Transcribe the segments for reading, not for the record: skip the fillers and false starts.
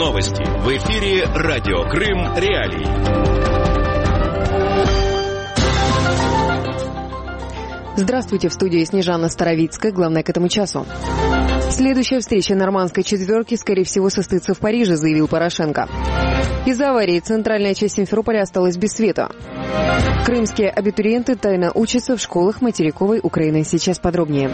Новости. В эфире радио Крым Реалии. Здравствуйте, в студии Снежана Старовицкая. Главное к этому часу. Следующая встреча нормандской четверки, скорее всего, состоится в Париже, заявил Порошенко. Из-за аварии центральная часть Симферополя осталась без света. Крымские абитуриенты тайно учатся в школах материковой Украины. Сейчас подробнее.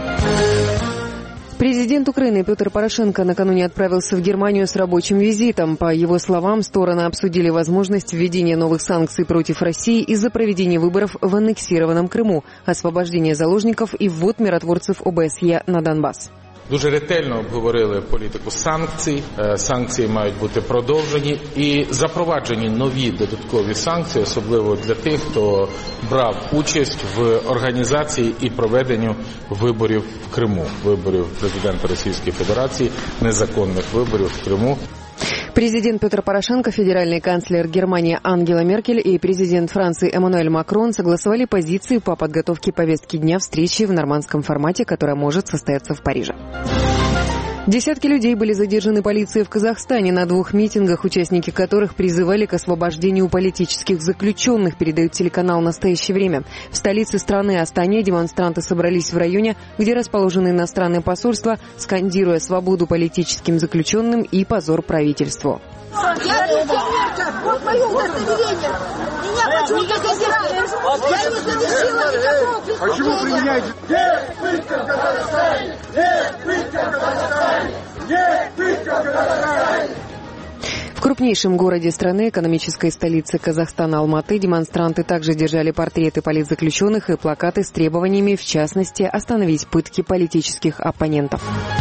Президент Украины Петр Порошенко накануне отправился в Германию с рабочим визитом. По его словам, стороны обсудили возможность введения новых санкций против России из-за проведения выборов в аннексированном Крыму, освобождения заложников и ввод миротворцев ОБСЄ на Донбасс. Дуже ретельно обговорили політику санкцій. Санкції мають бути продовжені і запроваджені нові додаткові санкції, особливо для тих, хто брав участь в організації і проведенню виборів в Криму, виборів президента Російської Федерації, незаконних виборів в Криму. Президент Петр Порошенко, федеральный канцлер Германии Ангела Меркель и президент Франции Эммануэль Макрон согласовали позиции по подготовке повестки дня встречи в нормандском формате, которая может состояться в Париже. Десятки людей были задержаны полицией в Казахстане на 2 митингах, участники которых призывали к освобождению политических заключенных, передает телеканал «Настоящее время». В столице страны Астане демонстранты собрались в районе, где расположены иностранные посольства, скандируя свободу политическим заключенным и позор правительству. Я пенсионерка, вот мое удостоверение. Меня почему-то задирают. Я не совершила никакого преступления. Почему применяете? Нет пытка в Казахстане! Нет пытка в Казахстане! Нет пытка в Казахстане! В крупнейшем городе страны, экономической столице Казахстана Алматы, демонстранты также держали портреты политзаключенных и плакаты с требованиями, в частности, остановить пытки политических оппонентов.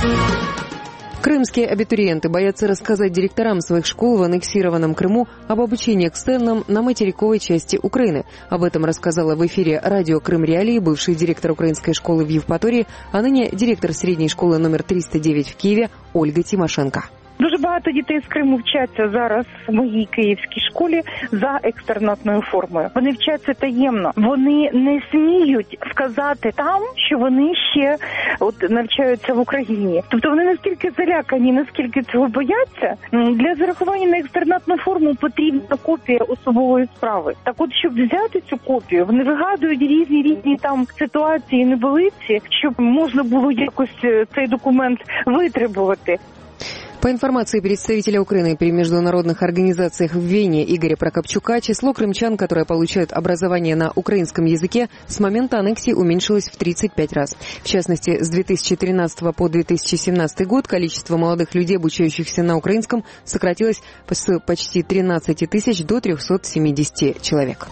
Крымские абитуриенты боятся рассказать директорам своих школ в аннексированном Крыму об обучении экстерном на материковой части Украины. Об этом рассказала в эфире радио Крым Реалии бывший директор украинской школы в Евпатории, а ныне директор средней школы номер 309 в Киеве Ольга Тимошенко. Дуже багато дітей з Криму вчаться зараз в моїй київській школі за екстернатною формою. Вони вчаться таємно. Вони не сміють сказати там, що вони ще навчаються в Україні. Тобто вони наскільки залякані, наскільки цього бояться. Для зарахування на екстернатну форму потрібна копія особової справи. Так от, щоб взяти цю копію, вони вигадують різні там ситуації, неболиці, щоб можна було якось цей документ витребувати. По информации представителя Украины при международных организациях в Вене Игоря Прокопчука, число крымчан, которые получают образование на украинском языке, с момента аннексии уменьшилось в 35 раз. В частности, с 2013 по 2017 год количество молодых людей, обучающихся на украинском, сократилось с почти 13 тысяч до 370 человек.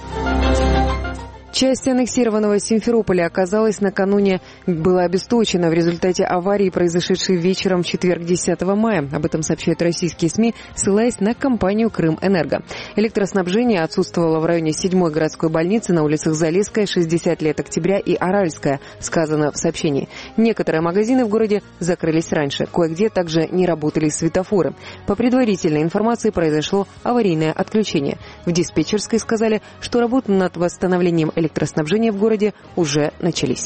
Часть аннексированного Симферополя оказалась накануне была обесточена в результате аварии, произошедшей вечером в четверг 10 мая. Об этом сообщают российские СМИ, ссылаясь на компанию «Крымэнерго». Электроснабжение отсутствовало в районе 7-й городской больницы на улицах Залесская, 60 лет Октября и Аральская, сказано в сообщении. Некоторые магазины в городе закрылись раньше. Кое-где также не работали светофоры. По предварительной информации произошло аварийное отключение. В диспетчерской сказали, что работы над восстановлением электроснабжения в городе уже начались.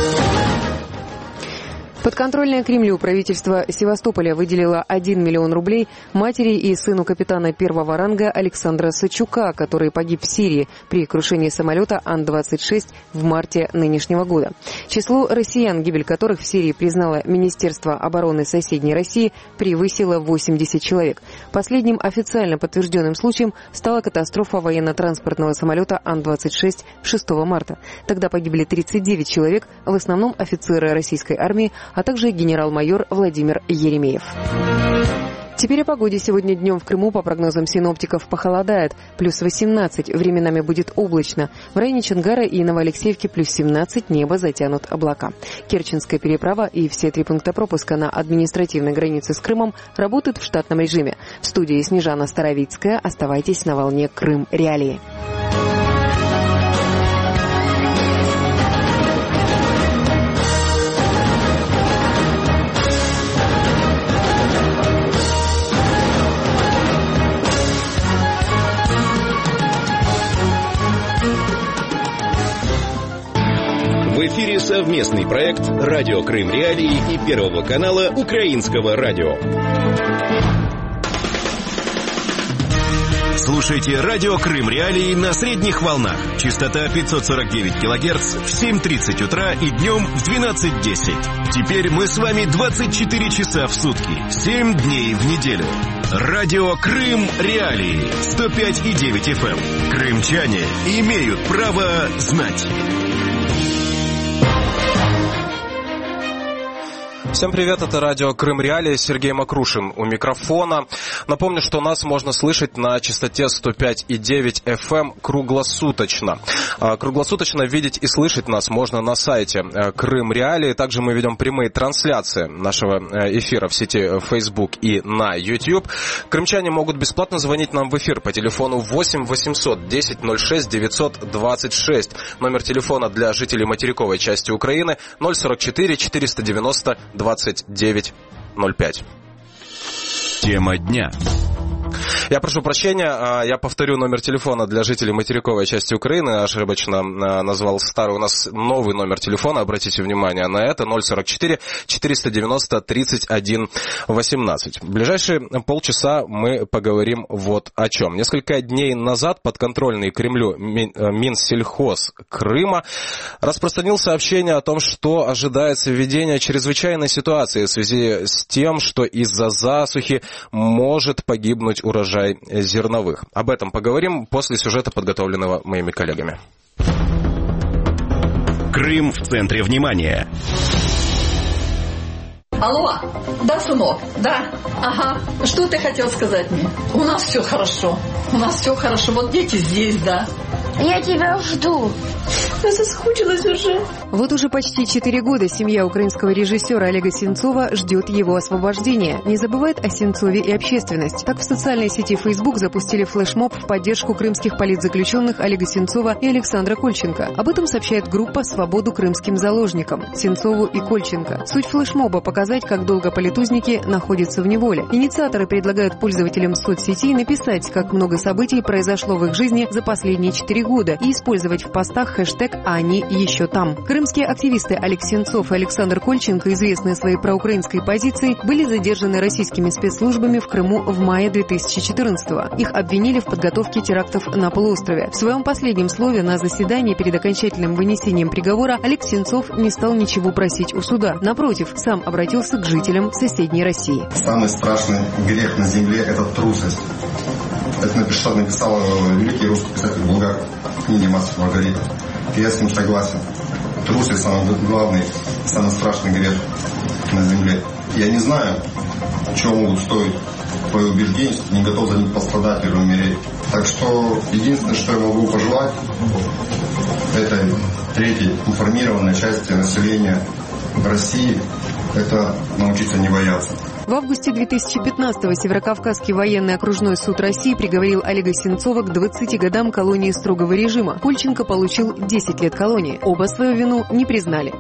Подконтрольное Кремлю правительство Севастополя выделило 1 миллион рублей матери и сыну капитана первого ранга Александра Сачука, который погиб в Сирии при крушении самолета Ан-26 в марте нынешнего года. Число россиян, гибель которых в Сирии признало Министерство обороны соседней России, превысило 80 человек. Последним официально подтвержденным случаем стала катастрофа военно-транспортного самолета Ан-26 6 марта. Тогда погибли 39 человек, в основном офицеры российской армии, а также генерал-майор Владимир Еремеев. Теперь о погоде. Сегодня днем в Крыму, по прогнозам синоптиков, похолодает. Плюс 18, временами будет облачно. В районе Чонгара и Новоалексеевки плюс 17, небо затянут облака. Керченская переправа и все 3 пункта пропуска на административной границе с Крымом работают в штатном режиме. В студии Снежана Старовицкая. Оставайтесь на волне Крым Реалии. В эфире совместный проект «Радио Крым Реалии» и Первого канала Украинского радио. Слушайте радио Крым Реалии на средних волнах. Частота 549 килогерц в 7:30 утра и днем в 12:10. Теперь мы с вами 24 часа в сутки, 7 дней в неделю. Радио Крым Реалии 105,9 FM. Крымчане имеют право знать. Всем привет, это радио Крым Реалии, Сергей Макрушин у микрофона. Напомню, что нас можно слышать на частоте 105,9 FM круглосуточно. Круглосуточно видеть и слышать нас можно на сайте Крым Реалии. Также мы ведем прямые трансляции нашего эфира в сети Facebook и на YouTube. Крымчане могут бесплатно звонить нам в эфир по телефону 8 800 10 06 926. Номер телефона для жителей материковой части Украины 044 490 2905. Тема дня. Я прошу прощения, я повторю номер телефона для жителей материковой части Украины. Ошибочно назвал старый. У нас новый номер телефона, обратите внимание на это. 044 490 31 18. В ближайшие полчаса мы поговорим вот о чем. Несколько дней назад подконтрольный Кремлю Минсельхоз Крыма распространил сообщение о том, что ожидается введение чрезвычайной ситуации в связи с тем, что из-за засухи может погибнуть урожай зерновых. Об этом поговорим после сюжета, подготовленного моими коллегами. Крым в центре внимания. Алло, да, сынок, да, ага, что ты хотел сказать мне? У нас все хорошо, вот дети здесь, да. Я тебя жду. Я соскучилась уже. Вот уже почти 4 года семья украинского режиссера Олега Сенцова ждет его освобождения. Не забывает о Сенцове и общественность. Так в социальной сети Facebook запустили флешмоб в поддержку крымских политзаключенных Олега Сенцова и Александра Кольченко. Об этом сообщает группа «Свободу крымским заложникам» Сенцову и Кольченко. Суть флешмоба – показать, как долго политузники находятся в неволе. Инициаторы предлагают пользователям соцсетей написать, как много событий произошло в их жизни за последние 4 года и использовать в постах хэштег «А они еще там». Крымские активисты Олег Сенцов и Александр Кольченко, известные своей проукраинской позицией, были задержаны российскими спецслужбами в Крыму в мае 2014-го. Их обвинили в подготовке терактов на полуострове. В своем последнем слове на заседании перед окончательным вынесением приговора Олег Сенцов не стал ничего просить у суда. Напротив, сам обратился к жителям соседней России. Самый страшный грех на земле – это трусость. Это написал великий русский писатель Булгаков в книге «Мастер Маргарита». И я с ним согласен. Трусость – самый главный, самый страшный грех на земле. Я не знаю, чего могут стоить твои убеждения, если ты не готов за них пострадать или умереть. Так что единственное, что я могу пожелать, это третьей информированной части населения в России, это научиться не бояться. В августе 2015-го Северокавказский военный окружной суд России приговорил Олега Сенцова к 20 годам колонии строгого режима. Кольченко получил 10 лет колонии. Оба свою вину не признали.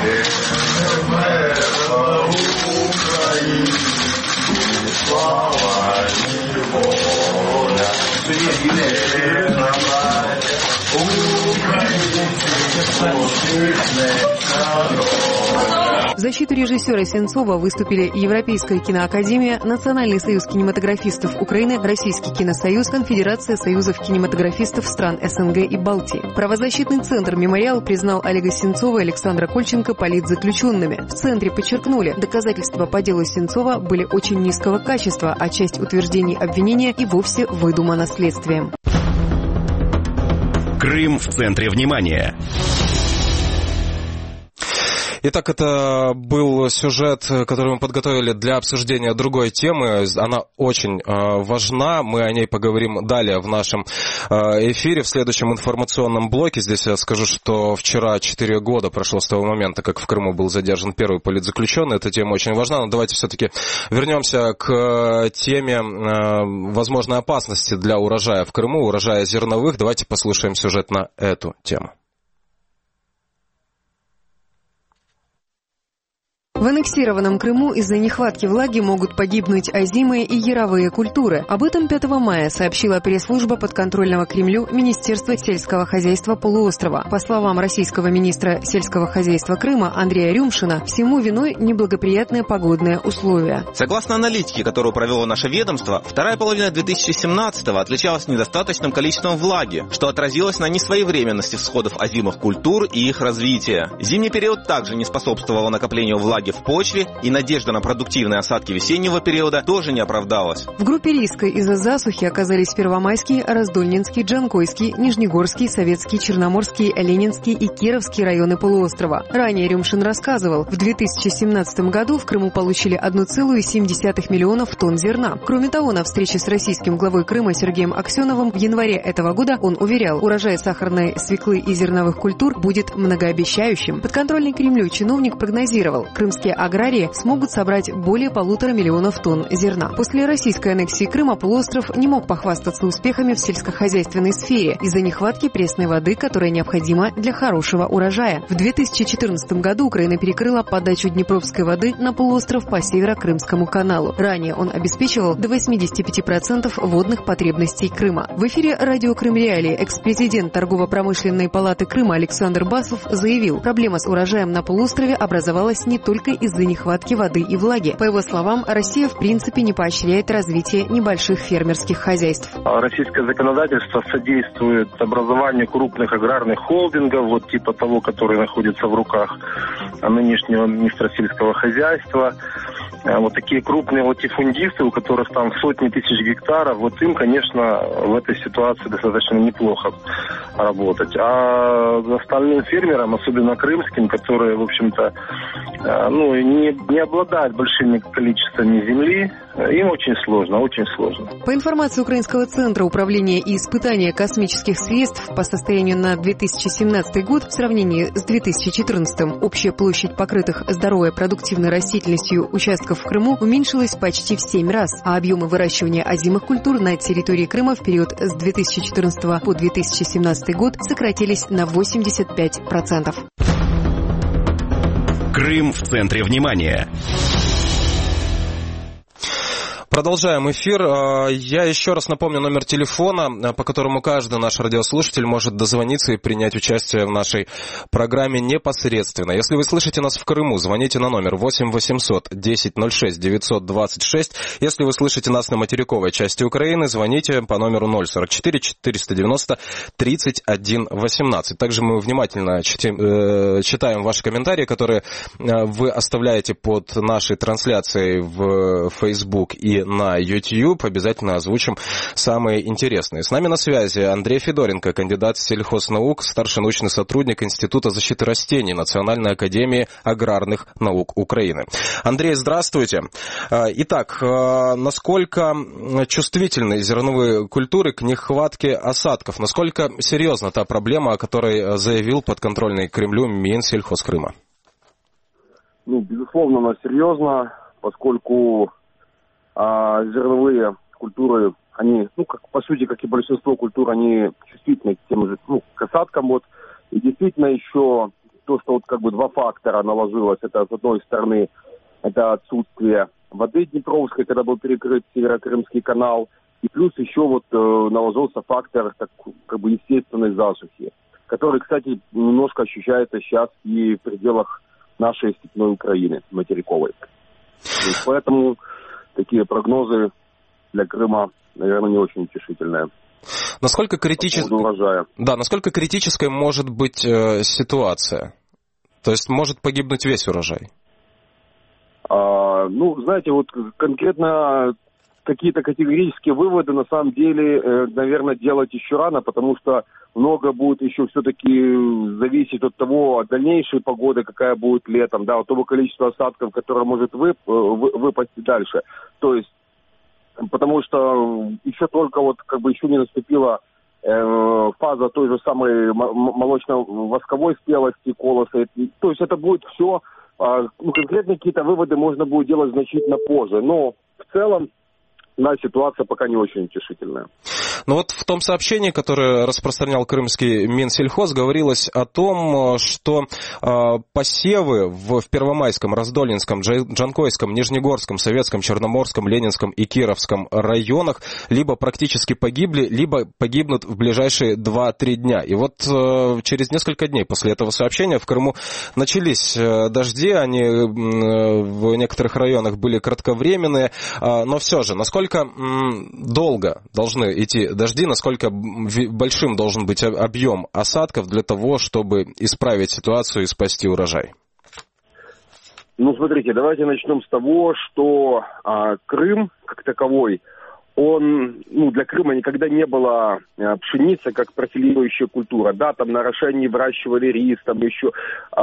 В защиту режиссера Сенцова выступили Европейская киноакадемия, Национальный союз кинематографистов Украины, Российский киносоюз, Конфедерация союзов кинематографистов стран СНГ и Балтии. Правозащитный центр «Мемориал» признал Олега Сенцова и Александра Кольченко политзаключенными. В центре подчеркнули, доказательства по делу Сенцова были очень низкого качества, а часть утверждений обвинения и вовсе выдумана следствием. Крым в центре внимания. Итак, это был сюжет, который мы подготовили для обсуждения другой темы. Она очень важна. Мы о ней поговорим далее в нашем эфире, в следующем информационном блоке. Здесь я скажу, что вчера 4 года прошло с того момента, как в Крыму был задержан первый политзаключенный. Эта тема очень важна, но давайте все-таки вернемся к теме возможной опасности для урожая в Крыму, урожая зерновых. Давайте послушаем сюжет на эту тему. В аннексированном Крыму из-за нехватки влаги могут погибнуть озимые и яровые культуры. Об этом 5 мая сообщила пресс-служба подконтрольного Кремлю Министерства сельского хозяйства полуострова. По словам российского министра сельского хозяйства Крыма Андрея Рюмшина, всему виной неблагоприятные погодные условия. Согласно аналитике, которую провело наше ведомство, вторая половина 2017-го отличалась недостаточным количеством влаги, что отразилось на несвоевременности всходов озимых культур и их развития. Зимний период также не способствовал накоплению влаги в почве, и надежда на продуктивные осадки весеннего периода тоже не оправдалась. В группе риска из-за засухи оказались Первомайский, Раздольнинский, Джанкойский, Нижнегорский, Советский, Черноморский, Ленинский и Кировский районы полуострова. Ранее Рюмшин рассказывал, в 2017 году в Крыму получили 1,7 миллионов тонн зерна. Кроме того, на встрече с российским главой Крыма Сергеем Аксеновым в январе этого года он уверял, урожай сахарной свеклы и зерновых культур будет многообещающим. Подконтрольный Кремлю чиновник прогнозировал, крымские аграрии смогут собрать более 1,5 миллиона тонн зерна. После российской аннексии Крыма полуостров не мог похвастаться успехами в сельскохозяйственной сфере из-за нехватки пресной воды, которая необходима для хорошего урожая. В 2014 году Украина перекрыла подачу Днепровской воды на полуостров по Северо-Крымскому каналу. Ранее он обеспечивал до 85% водных потребностей Крыма. В эфире радио Крым Реалии экс-президент Торгово-промышленной палаты Крыма Александр Басов заявил, проблема с урожаем на полуострове образовалась не только из-за нехватки воды и влаги. По его словам, Россия в принципе не поощряет развитие небольших фермерских хозяйств. Российское законодательство содействует образованию крупных аграрных холдингов, вот типа того, который находится в руках нынешнего министра сельского хозяйства. Вот такие крупные латифундисты, у которых там сотни тысяч гектаров, вот им, конечно, в этой ситуации достаточно неплохо работать. А остальным фермерам, особенно крымским, которые, в общем-то, не обладают большими количествами земли, им очень сложно, очень сложно. По информации Украинского центра управления и испытания космических средств по состоянию на 2017 год в сравнении с 2014 общая площадь покрытых здоровой продуктивной растительностью участков в Крыму уменьшилась почти в 7 раз, а объемы выращивания озимых культур на территории Крыма в период с 2014 по 2017 год сократились на 85%. Крым в центре внимания. Продолжаем эфир. Я еще раз напомню номер телефона, по которому каждый наш радиослушатель может дозвониться и принять участие в нашей программе непосредственно. Если вы слышите нас в Крыму, звоните на номер 8 800 10 06 926. Если вы слышите нас на материковой части Украины, звоните по номеру 044 490 31 18. Также мы внимательно читаем ваши комментарии, которые вы оставляете под нашей трансляцией в Facebook и на YouTube. Обязательно озвучим самые интересные. С нами на связи Андрей Федоренко, кандидат сельхознаук, старший научный сотрудник Института защиты растений Национальной академии аграрных наук Украины. Андрей, здравствуйте. Итак, насколько чувствительны зерновые культуры к нехватке осадков? Насколько серьезна та проблема, о которой заявил подконтрольный Кремлю Минсельхоз Крыма? Безусловно, она серьезна, поскольку зерновые культуры, они, по сути, как и большинство культур, они чувствительны к тем же, к осадкам. Вот. И действительно еще то, что два фактора наложилось, это с одной стороны, это отсутствие воды Днепровской, когда был перекрыт Северо-Крымский канал, и плюс еще наложился фактор естественной засухи, который, кстати, немножко ощущается сейчас и в пределах нашей степной Украины, материковой. И поэтому такие прогнозы для Крыма, наверное, не очень утешительные. Насколько критической может быть ситуация? То есть может погибнуть весь урожай? Знаете, конкретно какие-то категорические выводы на самом деле, наверное, делать еще рано, потому что много будет еще все-таки зависеть от того, от дальнейшей погоды, какая будет летом, от того количества осадков, которое может выпасть дальше. То есть, потому что еще только еще не наступила фаза той же самой молочно-восковой спелости колоса. То есть это будет все, конкретно какие-то выводы можно будет делать значительно позже. Но в целом да, ситуация пока не очень утешительная. Ну вот в том сообщении, которое распространял крымский Минсельхоз, говорилось о том, что посевы в Первомайском, Раздольнинском, Джанкойском, Нижнегорском, Советском, Черноморском, Ленинском и Кировском районах либо практически погибли, либо погибнут в ближайшие 2-3 дня. И вот через несколько дней после этого сообщения в Крыму начались дожди, они в некоторых районах были кратковременные, но все же, насколько долго должны идти дожди, насколько большим должен быть объем осадков для того, чтобы исправить ситуацию и спасти урожай? Ну, смотрите, давайте начнем с того, что Крым, как таковой, для Крыма никогда не было пшеницы как профилирующая культура. Да, там на орошении выращивали рис, там еще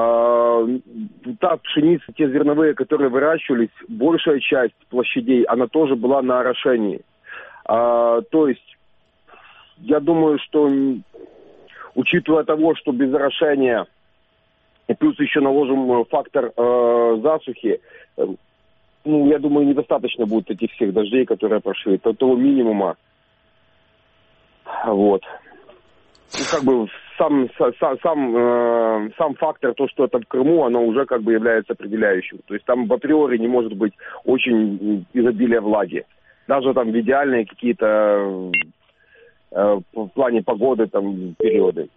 та пшеница, те зерновые, которые выращивались, большая часть площадей, она тоже была на орошении. То есть, я думаю, что, учитывая того, что без орошения, и плюс еще наложим фактор засухи, я думаю, недостаточно будет этих всех дождей, которые прошли, того минимума. Вот. Сам фактор, то, что это в Крыму, оно уже является определяющим. То есть там в априори не может быть очень изобилия влаги. Даже там в идеальные какие-то в плане погоды там периоды.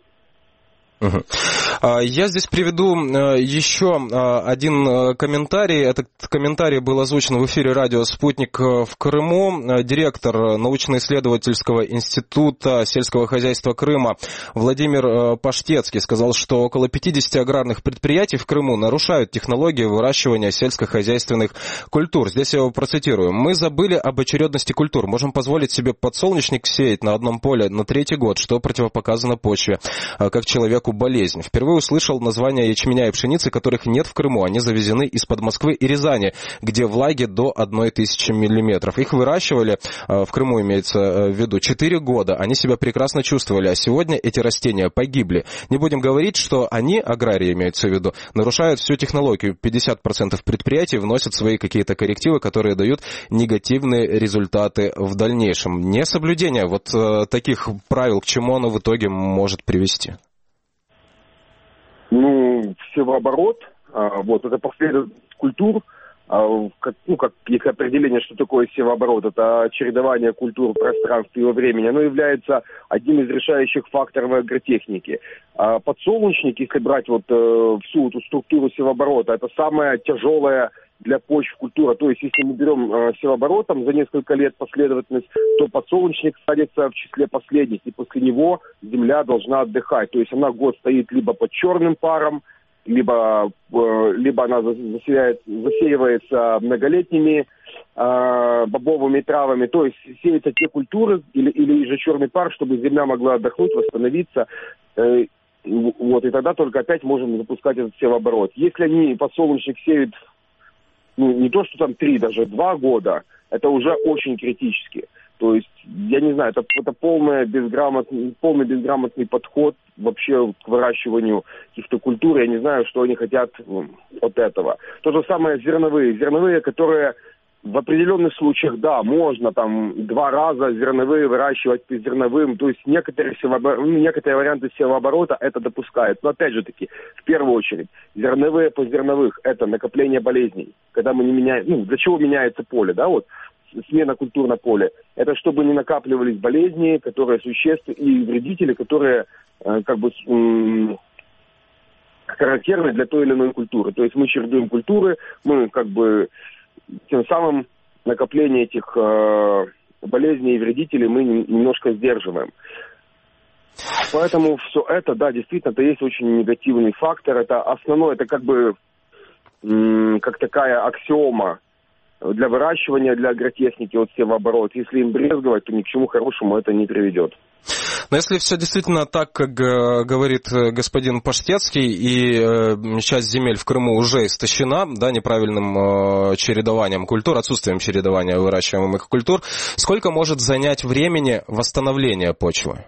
Я здесь приведу еще один комментарий. Этот комментарий был озвучен в эфире радио «Спутник» в Крыму. Директор научно-исследовательского института сельского хозяйства Крыма Владимир Паштецкий сказал, что около 50 аграрных предприятий в Крыму нарушают технологии выращивания сельскохозяйственных культур. Здесь я его процитирую. «Мы забыли об очередности культур. Можем позволить себе подсолнечник сеять на одном поле на 3-й год, что противопоказано почве, как человеку болезнь. Впервые услышал названия ячменя и пшеницы, которых нет в Крыму. Они завезены из-под Москвы и Рязани, где влаги до 1000 миллиметров. Их выращивали, в Крыму имеется в виду, 4 года. Они себя прекрасно чувствовали, а сегодня эти растения погибли. Не будем говорить, что они, аграрии имеются в виду, нарушают всю технологию. 50% предприятий вносят свои какие-то коррективы, которые дают негативные результаты в дальнейшем. Несоблюдение таких правил, к чему оно в итоге может привести? Севооборот, это последовательность культур, как их определение, что такое севооборот, это чередование культур в пространстве и во времени, оно является одним из решающих факторов агротехники. Подсолнечник, если брать всю эту структуру севооборота, это самая тяжелая для почв культура. То есть, если мы берем севооборотом за несколько лет последовательность, то подсолнечник садится в числе последних, и после него земля должна отдыхать. То есть, она год стоит либо под черным паром, либо она засеивается многолетними бобовыми травами. То есть, сеются те культуры или же черный пар, чтобы земля могла отдохнуть, восстановиться. И тогда только опять можем запускать этот севооборот. Если они подсолнечник сеют не то, что там 3, даже 2 года, это уже очень критически. То есть, я не знаю, это полный безграмотный подход вообще к выращиванию каких-то культур. Я не знаю, что они хотят от этого. То же самое зерновые. Зерновые, которые в определенных случаях, да, можно 2 раза зерновые выращивать по зерновым. То есть, некоторые варианты севооборота это допускают. Но опять же таки, в первую очередь, зерновые по зерновых – это накопление болезней. Когда мы не меняем, для чего меняется поле, да, смена культур на поле. Это чтобы не накапливались болезни, которые существенны, и вредители, которые характерны для той или иной культуры. То есть мы чередуем культуры, мы тем самым накопление этих болезней и вредителей мы немножко сдерживаем. Поэтому все это, да, действительно, это есть очень негативный фактор. Это основное, это как такая аксиома для выращивания, для агротехники севооборот. Если им брезговать, то ни к чему хорошему это не приведет. Но если все действительно так, как говорит господин Паштецкий, и часть земель в Крыму уже истощена, да, неправильным чередованием культур, отсутствием чередования выращиваемых культур, сколько может занять времени восстановление почвы?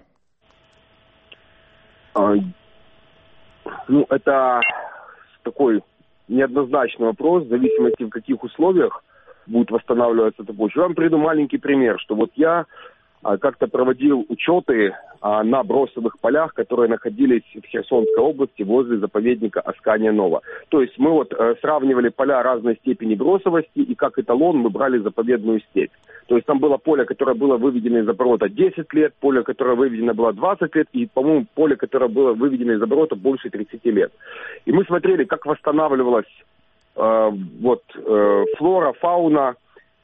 Это такой неоднозначный вопрос, в зависимости в каких условиях будет восстанавливаться эта почва. Я вам приведу маленький пример, что вот я как-то проводил учеты на бросовых полях, которые находились в Херсонской области возле заповедника Аскания-Нова. То есть мы вот сравнивали поля разной степени бросовости, и как эталон мы брали заповедную степь. То есть там было поле, которое было выведено из оборота 10 лет, поле, которое выведено было 20 лет, и, по-моему, поле, которое было выведено из оборота больше 30 лет. И мы смотрели, как восстанавливалась флора, фауна,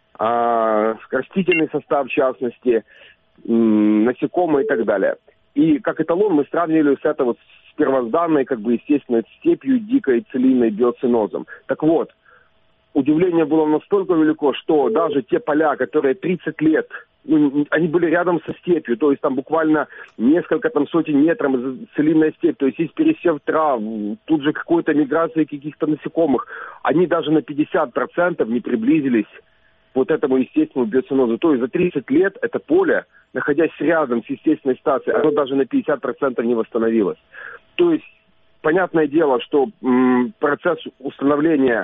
растительный состав, в частности, насекомые и так далее. И как эталон мы сравнивали с этой вот с первозданной, как бы, естественно, степью дикой целинной биоцинозом. Так вот, удивление было настолько велико, что даже те поля, которые 30 лет, они были рядом со степью, то есть там буквально несколько сотен метров целинная степь, то есть есть пересев трав, тут же какой-то миграция каких-то насекомых, они даже на 50% не приблизились к вот этому естественному биоцинозу. То есть за 30 лет это поле, находясь рядом с естественной стацией, оно даже на 50% не восстановилось. То есть, понятное дело, что процесс восстановления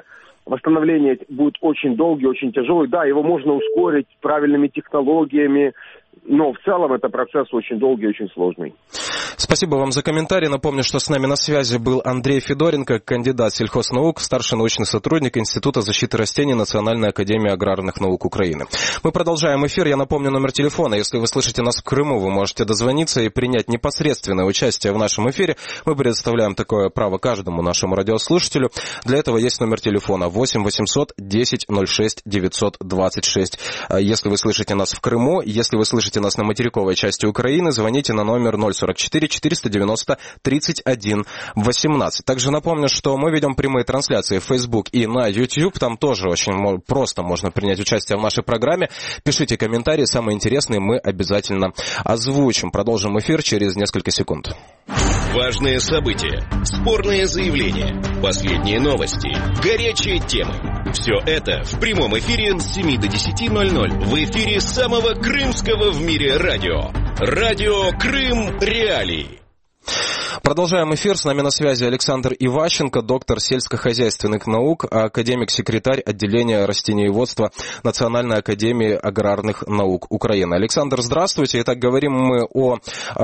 будет очень долгий, очень тяжелый. Да, его можно ускорить правильными технологиями, но в целом это процесс очень долгий и очень сложный. Спасибо вам за комментарий. Напомню, что с нами на связи был Андрей Федоренко, кандидат сельхознаук, старший научный сотрудник Института защиты растений Национальной академии аграрных наук Украины. Мы продолжаем эфир. Я напомню номер телефона. Если вы слышите нас в Крыму, вы можете дозвониться и принять непосредственное участие в нашем эфире. Мы предоставляем такое право каждому нашему радиослушателю. Для этого есть номер телефона 8 800 10 06 926. Если вы слышите нас в Крыму, если вы слышите нас на материковой части Украины, звоните на номер 044 490 31 18. Также напомню, что мы ведем прямые трансляции в Facebook и на YouTube. Там тоже очень просто можно принять участие в нашей программе. Пишите комментарии, самые интересные мы обязательно озвучим. Продолжим эфир через несколько секунд. Важные события, спорные заявления, последние новости, горячие темы. Все это в прямом эфире с 7 до 10:00 в эфире самого крымского в мире радио. Радио Крым Реалии. Продолжаем эфир. С нами на связи Александр Иващенко, доктор сельскохозяйственных наук, академик-секретарь отделения растениеводства Национальной академии аграрных наук Украины. Александр, здравствуйте. Итак, говорим мы о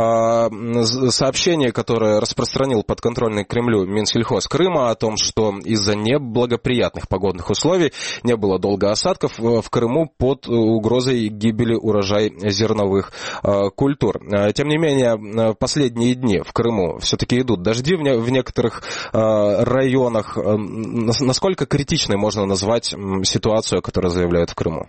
сообщении, которое распространил подконтрольный Кремлю Минсельхоз Крыма о том, что из-за неблагоприятных погодных условий не было долго осадков в Крыму под угрозой гибели урожая зерновых культур. Тем не менее, последние дни в Крыму все-таки идут дожди в некоторых районах. Насколько критичной можно назвать ситуацию, которую заявляют в Крыму?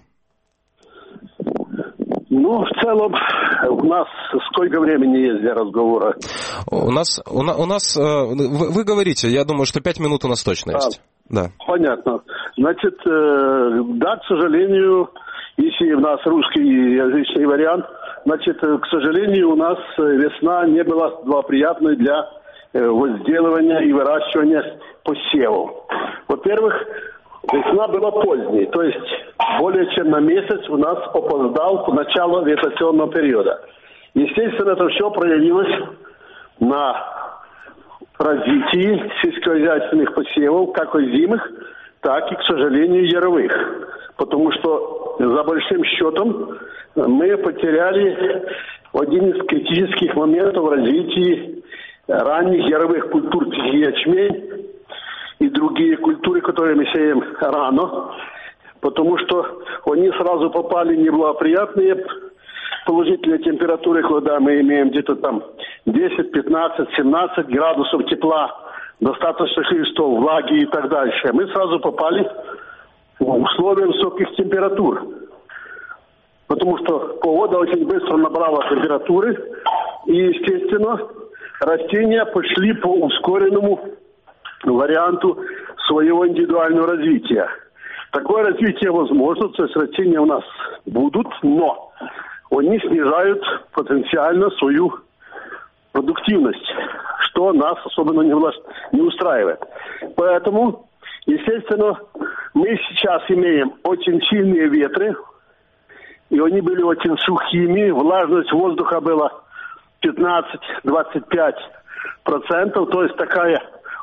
Ну, в целом, у нас сколько времени есть для разговора? У нас вы говорите, я думаю, что 5 минут у нас точно есть. Да. Понятно. Значит, да, к сожалению, если у нас русскоязычный вариант, значит, к сожалению, у нас весна не была благоприятной для возделывания и выращивания посевов. Во-первых, весна была поздней, то есть более чем на месяц у нас опоздал начало вегетационного периода. Естественно, это все проявилось на развитии сельскохозяйственных посевов, как озимых, так и, к сожалению, яровых. Потому что за большим счетом мы потеряли один из критических моментов в развитии ранних яровых культур, ячмень и другие культуры, которые мы сеем рано, потому что они сразу попали в неблагоприятные положительные температуры, когда мы имеем где-то там 10, 15, 17 градусов тепла, достаточно листов, влаги и так дальше. Мы сразу попали в условия высоких температур, потому что погода очень быстро набрала температуры, и, естественно, растения пошли по ускоренному варианту своего индивидуального развития. Такое развитие возможно, то есть растения у нас будут, но они снижают потенциально свою продуктивность, что нас особенно не устраивает. Поэтому, естественно, мы сейчас имеем очень сильные ветры, и они были очень сухими, влажность воздуха была 15-25%, то есть такая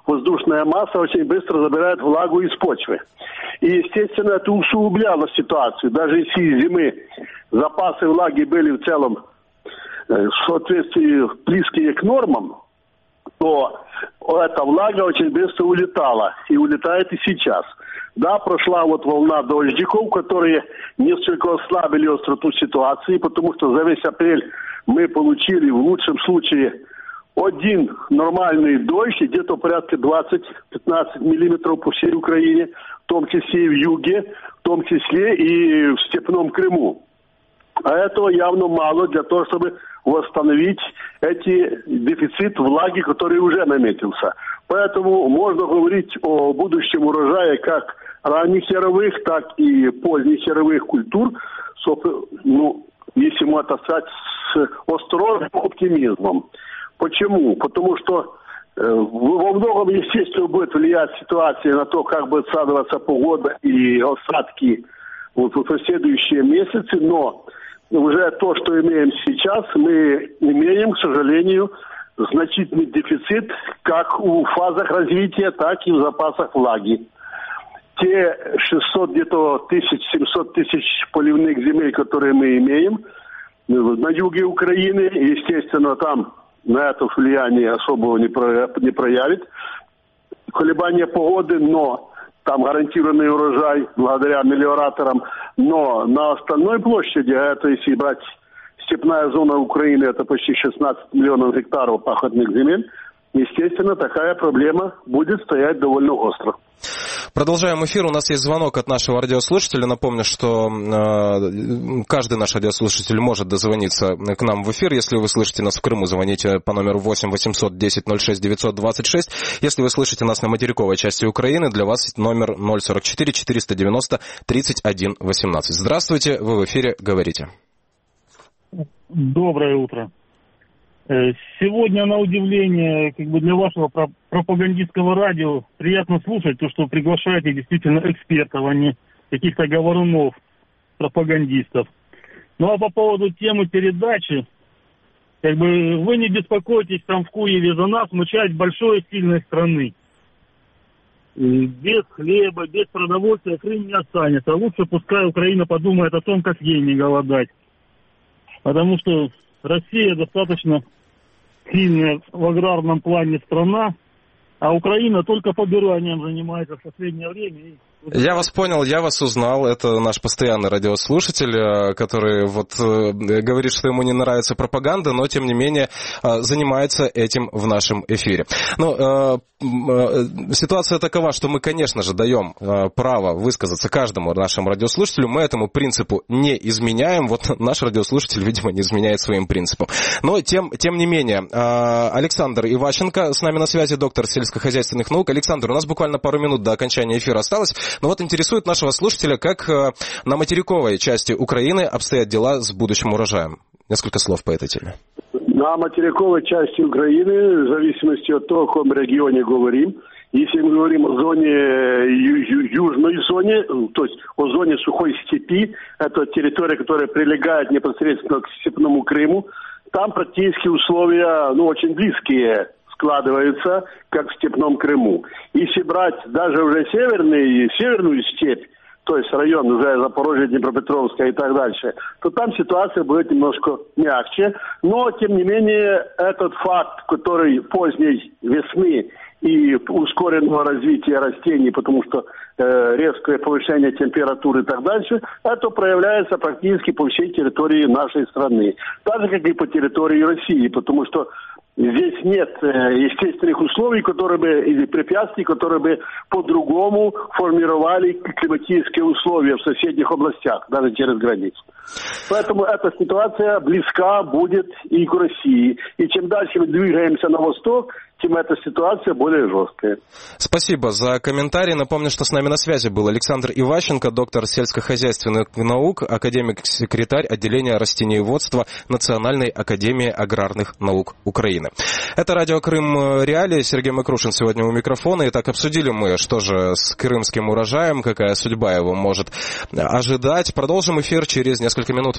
воздушная масса очень быстро забирает влагу из почвы. И, естественно, это усугубляло ситуацию. Даже если зимы запасы влаги были в целом в соответствии близкие к нормам, то эта влага очень быстро улетала. И улетает и сейчас. Да, прошла вот волна дождиков, которые несколько ослабили остроту ситуации, потому что за весь апрель мы получили в лучшем случае один нормальный дождь, где-то порядка 20-15 миллиметров по всей Украине, в том числе и в юге, в том числе и в степном Крыму. А этого явно мало для того, чтобы восстановить дефицит влаги, который уже наметился. Поэтому можно говорить о будущем урожая как ранних яровых, так и поздних яровых культур, если можно сказать, с осторожным оптимизмом. Почему? Потому что во многом, естественно, будет влиять ситуация на то, как будет складываться погода и осадки в последующие месяцы, но уже то, что имеем сейчас, мы имеем, к сожалению, значительный дефицит как в фазах развития, так и в запасах влаги. Те 600 где-то 700 тысяч поливных земель, которые мы имеем на юге Украины, естественно, там на это влияние особого не проявит колебания погоды, но там гарантированный урожай благодаря мелиораторам, но на остальной площади, это если брать степная зона Украины, это почти 16 миллионов гектаров пахотных земель, естественно, такая проблема будет стоять довольно остро. Продолжаем эфир. У нас есть звонок от нашего радиослушателя. Напомню, что каждый наш радиослушатель может дозвониться к нам в эфир. Если вы слышите нас в Крыму, звоните по номеру 8 800 10 06 926. Если вы слышите нас на материковой части Украины, для вас номер 044 490 31 18. Здравствуйте, вы в эфире, говорите. Доброе утро. Сегодня, на удивление, для вашего пропагандистского радио приятно слушать то, что вы приглашаете действительно экспертов, а не каких-то говорунов, пропагандистов. Ну а по поводу темы передачи, вы не беспокойтесь там в Киеве за нас, мы часть большой и сильной страны. Без хлеба, без продовольствия Крым не останется. Лучше пускай Украина подумает о том, как ей не голодать. Потому что Россия достаточно сильная в аграрном плане страна, а Украина только побиранием занимается в последнее время. Я вас понял, я вас узнал. Это наш постоянный радиослушатель, который говорит, что ему не нравится пропаганда, но, тем не менее, занимается этим в нашем эфире. Ситуация такова, что мы, конечно же, даем право высказаться каждому нашему радиослушателю. Мы этому принципу не изменяем. Вот наш радиослушатель, видимо, не изменяет своим принципам. Но, тем не менее, Александр Иващенко с нами на связи, доктор сельскохозяйственных наук. Александр, у нас буквально пару минут до окончания эфира осталось. Но вот интересует нашего слушателя, как на материковой части Украины обстоят дела с будущим урожаем. Несколько слов по этой теме. На материковой части Украины, в зависимости от того, о каком регионе говорим, если мы говорим о зоне, южной зоне, то есть о зоне сухой степи, это территория, которая прилегает непосредственно к степному Крыму, там практически условия, очень близкие складываются, как в степном Крыму. Если брать даже уже северную степь, то есть район уже Запорожья, Днепропетровска и так дальше, то там ситуация будет немножко мягче. Но, тем не менее, этот факт, который поздней весны и ускоренного развития растений, потому что резкое повышение температуры и так дальше, это проявляется практически по всей территории нашей страны. Так же, как и по территории России, потому что здесь нет естественных условий, или препятствий, которые бы по-другому формировали климатические условия в соседних областях, даже через границу. Поэтому эта ситуация близка будет и к России. И чем дальше мы двигаемся на восток, тем эта ситуация более жесткая. Спасибо за комментарий. Напомню, что с нами на связи был Александр Иващенко, доктор сельскохозяйственных наук, академик-секретарь отделения растениеводства Национальной академии аграрных наук Украины. Это радио Крым Реалии. Сергей Макрушин сегодня у микрофона. Итак, обсудили мы, что же с крымским урожаем, какая судьба его может ожидать. Продолжим эфир через несколько минут.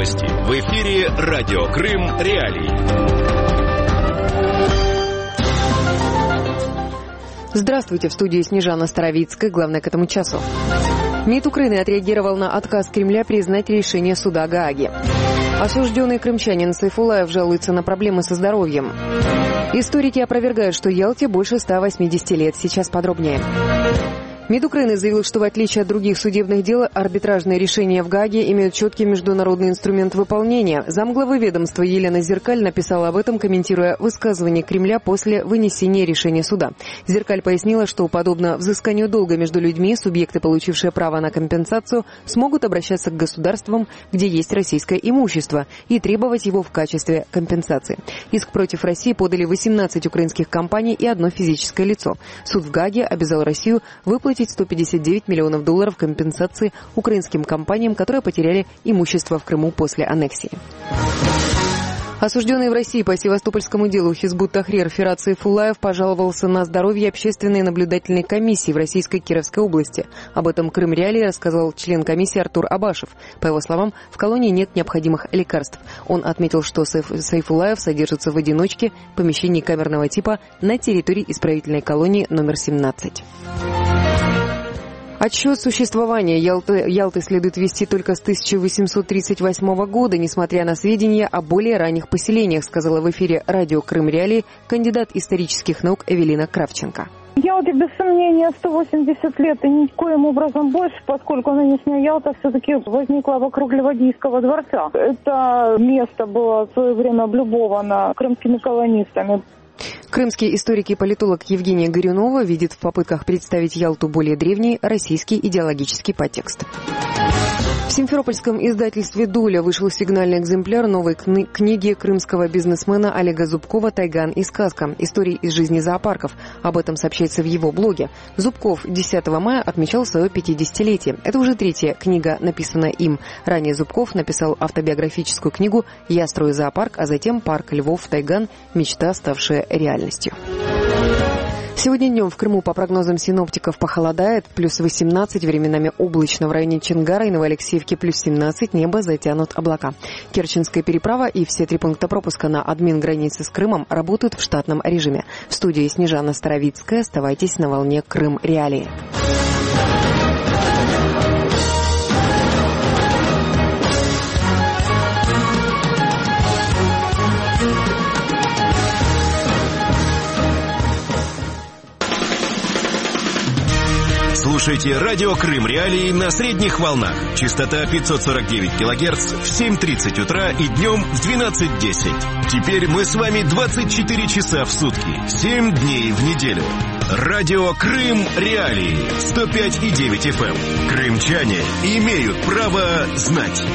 новости. В эфире Радио Крым Реалии. Здравствуйте, в студии Снежана Старовицкая. Главное к этому часу. МИД Украины отреагировал на отказ Кремля признать решение суда Гааги. Осужденный крымчанин Сайфулаев жалуется на проблемы со здоровьем. Историки опровергают, что Ялте больше 180 лет. Сейчас подробнее. МИД Украины заявил, что в отличие от других судебных дел, арбитражные решения в Гааге имеют четкий международный инструмент выполнения. Замглавы ведомства Елена Зеркаль написала об этом, комментируя высказывание Кремля после вынесения решения суда. Зеркаль пояснила, что, подобно взысканию долга между людьми, субъекты, получившие право на компенсацию, смогут обращаться к государствам, где есть российское имущество, и требовать его в качестве компенсации. Иск против России подали 18 украинских компаний и одно физическое лицо. Суд в Гааге обязал Россию выплатить $159 миллионов компенсации украинским компаниям, которые потеряли имущество в Крыму после аннексии. Осужденный в России по севастопольскому делу Хизбут Тахрир Фират Сайфулаев пожаловался на здоровье общественной наблюдательной комиссии в Российской Кировской области. Об этом Крым Реалии рассказал член комиссии Артур Абашев. По его словам, в колонии нет необходимых лекарств. Он отметил, что Сайфулаев содержится в одиночке в помещении камерного типа на территории исправительной колонии номер 17. Отсчет существования Ялты следует вести только с 1838 года, несмотря на сведения о более ранних поселениях, сказала в эфире радио Крым Реалии кандидат исторических наук Эвелина Кравченко. Ялте, без сомнения, 180 лет и никоим образом больше, поскольку нынешняя Ялта все-таки возникла вокруг Ливадийского дворца. Это место было в свое время облюбовано крымскими колонистами. Крымский историк и политолог Евгения Горюнова видит в попытках представить Ялту более древний российский идеологический подтекст. В симферопольском издательстве «Доля» вышел сигнальный экземпляр новой книги крымского бизнесмена Олега Зубкова «Тайган и сказка. Истории из жизни зоопарков». Об этом сообщается в его блоге. Зубков 10 мая отмечал свое 50-летие. Это уже третья книга, написанная им. Ранее Зубков написал автобиографическую книгу «Я строю зоопарк», а затем «Парк львов Тайган. Мечта, ставшая реальностью». Сегодня днем в Крыму, по прогнозам синоптиков, похолодает, плюс 18, временами облачно в районе Чингара и Новоалексеевки, плюс 17, небо затянут облака. Керченская переправа и все 3 пункта пропуска на админ-границе с Крымом работают в штатном режиме. В студии Снежана Старовицкая. Оставайтесь на волне Крым Реалии. Слушайте Радио Крым Реалии на средних волнах. Частота 549 килогерц в 7:30 утра и днем в 12:10. Теперь мы с вами 24 часа в сутки, 7 дней в неделю. Радио Крым Реалии 105,9 FM. Крымчане имеют право знать.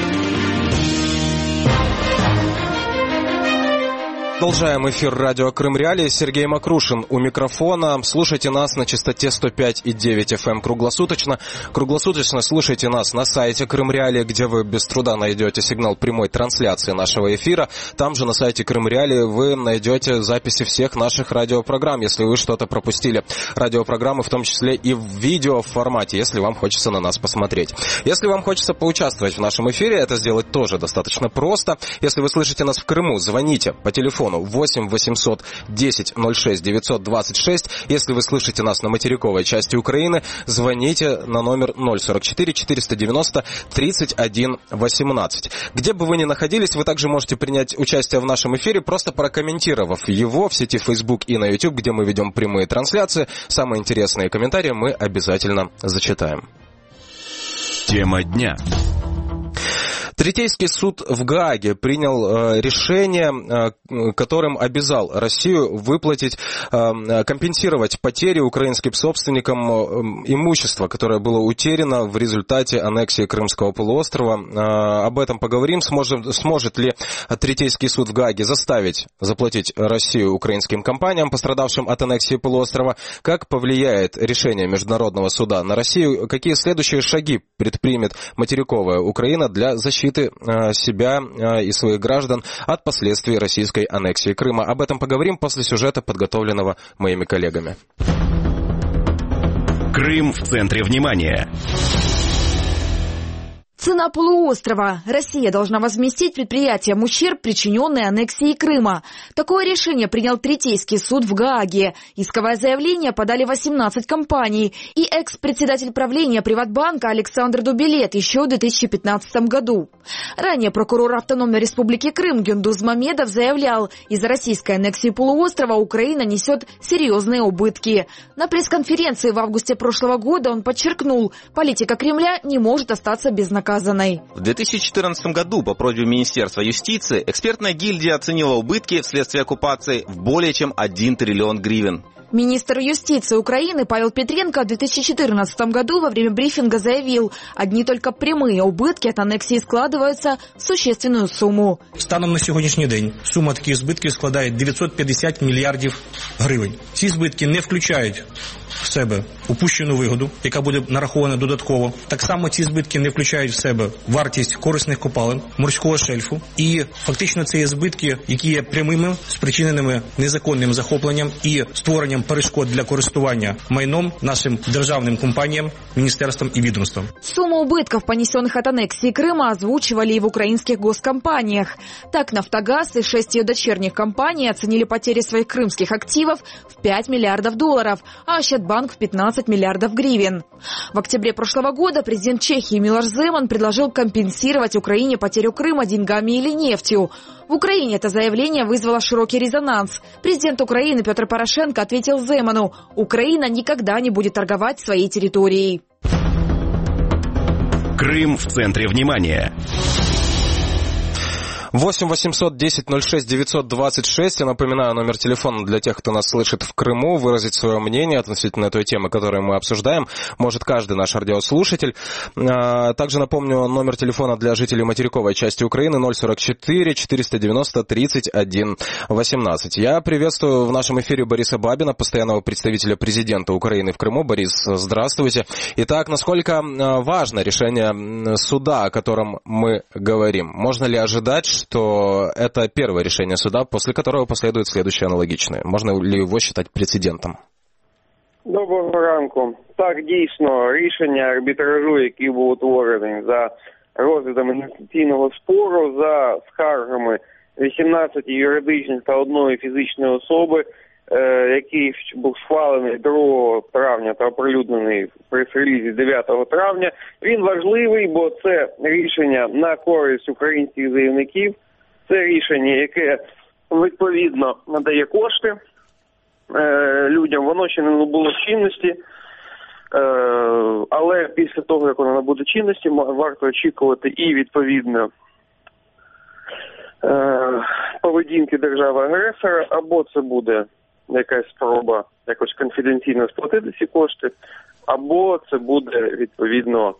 Продолжаем эфир радио Крым Реалии. Сергей Макрушин у микрофона. Слушайте нас на частоте 105,9 FM круглосуточно. Круглосуточно слушайте нас на сайте Крым Реалии, где вы без труда найдете сигнал прямой трансляции нашего эфира. Там же на сайте Крым Реалии вы найдете записи всех наших радиопрограмм, если вы что-то пропустили. Радиопрограммы в том числе и в видео формате, если вам хочется на нас посмотреть. Если вам хочется поучаствовать в нашем эфире, это сделать тоже достаточно просто. Если вы слышите нас в Крыму, звоните по телефону 8 800 10 06 926. Если вы слышите нас на материковой части Украины, звоните на номер 044 490 31 18. Где бы вы ни находились, вы также можете принять участие в нашем эфире, просто прокомментировав его в сети Facebook и на YouTube, где мы ведем прямые трансляции. Самые интересные комментарии мы обязательно зачитаем. Тема дня. Третейский суд в Гааге принял решение, которым обязал Россию выплатить, компенсировать потери украинским собственникам имущества, которое было утеряно в результате аннексии Крымского полуострова. Об этом поговорим. Сможет ли Третейский суд в Гааге заставить заплатить Россию украинским компаниям, пострадавшим от аннексии полуострова? Как повлияет решение Международного суда на Россию? Какие следующие шаги предпримет материковая Украина для защиты себя и своих граждан от последствий российской аннексии Крыма? Об этом поговорим после сюжета, подготовленного моими коллегами. Крым в центре внимания. Цена полуострова. Россия должна возместить предприятиям ущерб, причиненный аннексией Крыма. Такое решение принял Третейский суд в Гааге. Исковое заявление подали 18 компаний. И экс-председатель правления Приватбанка Александр Дубилет еще в 2015 году. Ранее прокурор Автономной Республики Крым Гюндуз Мамедов заявлял, из-за российской аннексии полуострова Украина несет серьезные убытки. На пресс-конференции в августе прошлого года он подчеркнул, политика Кремля не может остаться безнаказанной. В 2014 году по просьбе Министерства юстиции экспертная гильдия оценила убытки вследствие оккупации в более чем 1 триллион гривен. Министр юстиции Украины Павел Петренко в 2014 году во время брифинга заявил, одни только прямые убытки от аннексии складываются в существенную сумму. Станом на сьогоднішній день сума таких збитків складає 950 мільярдів гривень. Ці збитки не включають в себе упущену вигоду, яка буде нарахована додатково. Так само ці збитки не включають в себе вартість корисних копалин, морського шельфу. І фактично це є збитки, які є прямими, спричиненими незаконним захопленням і створенням перешкод для користування майном нашим державным компаниям, министерствам и ведомствам. Сумму убытков, понесенных от аннексии Крыма, озвучивали и в украинских госкомпаниях. Так, «Нафтогаз» и 6 ее дочерних компаний оценили потери своих крымских активов в 5 миллиардов долларов, а Ощадбанк в 15 миллиардов гривен. В октябре прошлого года президент Чехии Милош Земан предложил компенсировать Украине потерю Крыма деньгами или нефтью. В Украине это заявление вызвало широкий резонанс. Президент Украины Петр Порошенко ответил Земану: Украина никогда не будет торговать своей территорией. Крым в центре внимания. 8 800 10 06 926. Я напоминаю, номер телефона для тех, кто нас слышит в Крыму. Выразить свое мнение относительно той темы, которую мы обсуждаем, может каждый наш радиослушатель. Также напомню, номер телефона для жителей материковой части Украины 044 490 31 18. Я приветствую в нашем эфире Бориса Бабина, постоянного представителя президента Украины в Крыму. Борис, здравствуйте. Итак, насколько важно решение суда, о котором мы говорим? Можно ли ожидать, что это первое решение суда, после которого последуют следующие аналогичные? Можно ли его считать прецедентом? Доброго ранку. Так, дійсно, рішення арбітражу, який був утворений за розглядом інвестиційного спору, за скаргами 18 юридичних та одної фізичної особи, який був схвалений 2 травня та оприлюднений в прес-релізі 9 травня, він важливий, бо це рішення на користь українських заявників, це рішення, яке відповідно надає кошти людям, воно ще не набуло чинності, але після того, як воно набуде чинності, варто очікувати і відповідно поведінки держави-агресора, або це буде якась спроба якось конфіденційно сплатити ці кошти, або це буде, відповідно,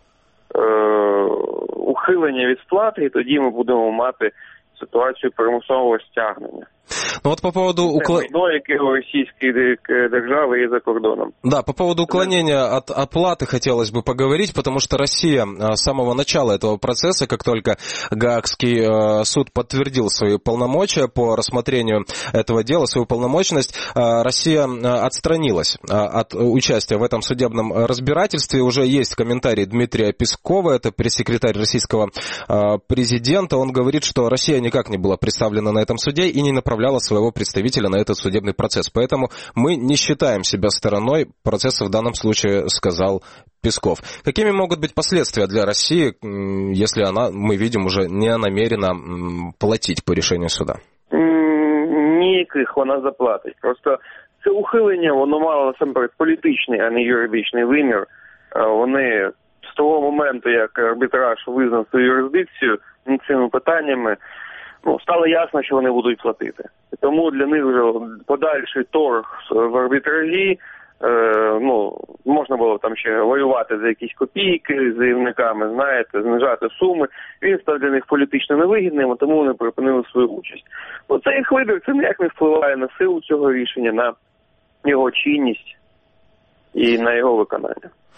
ухилення від сплати, і тоді ми будемо мати ситуацию примусового стягнення. Ну вот по поводу российской державы и за кордоном. Да, по поводу уклонения от оплаты хотелось бы поговорить, потому что Россия с самого начала этого процесса, как только Гаагский суд подтвердил свои полномочия по рассмотрению этого дела, свою полномочность, Россия отстранилась от участия в этом судебном разбирательстве. Уже есть комментарий Дмитрия Пескова, это пресс-секретарь российского президента. Он говорит, что Россия никак не была представлена на этом суде и не направляла своего представителя на этот судебный процесс. Поэтому мы не считаем себя стороной процесса в данном случае, сказал Песков. Какими могут быть последствия для России, если она, мы видим, уже не намерена платить по решению суда? Ніяких вона заплатить. Просто це ухилення, воно мало насамперед політичний, а не юридичний вимір. Вони з того моменту, як арбітраж визнав свою юрисдикцію над цими питаннями, стало ясно, що вони будуть платити. Тому для них вже подальший торг в арбітражі, можна було там ще воювати за якісь копійки з заявниками, знаєте, знижати суми. Він став для них політично невигідним, тому вони припинили свою участь. Оце їх вибір, це ніяк не впливає на силу цього рішення, на його чинність і на його виконання.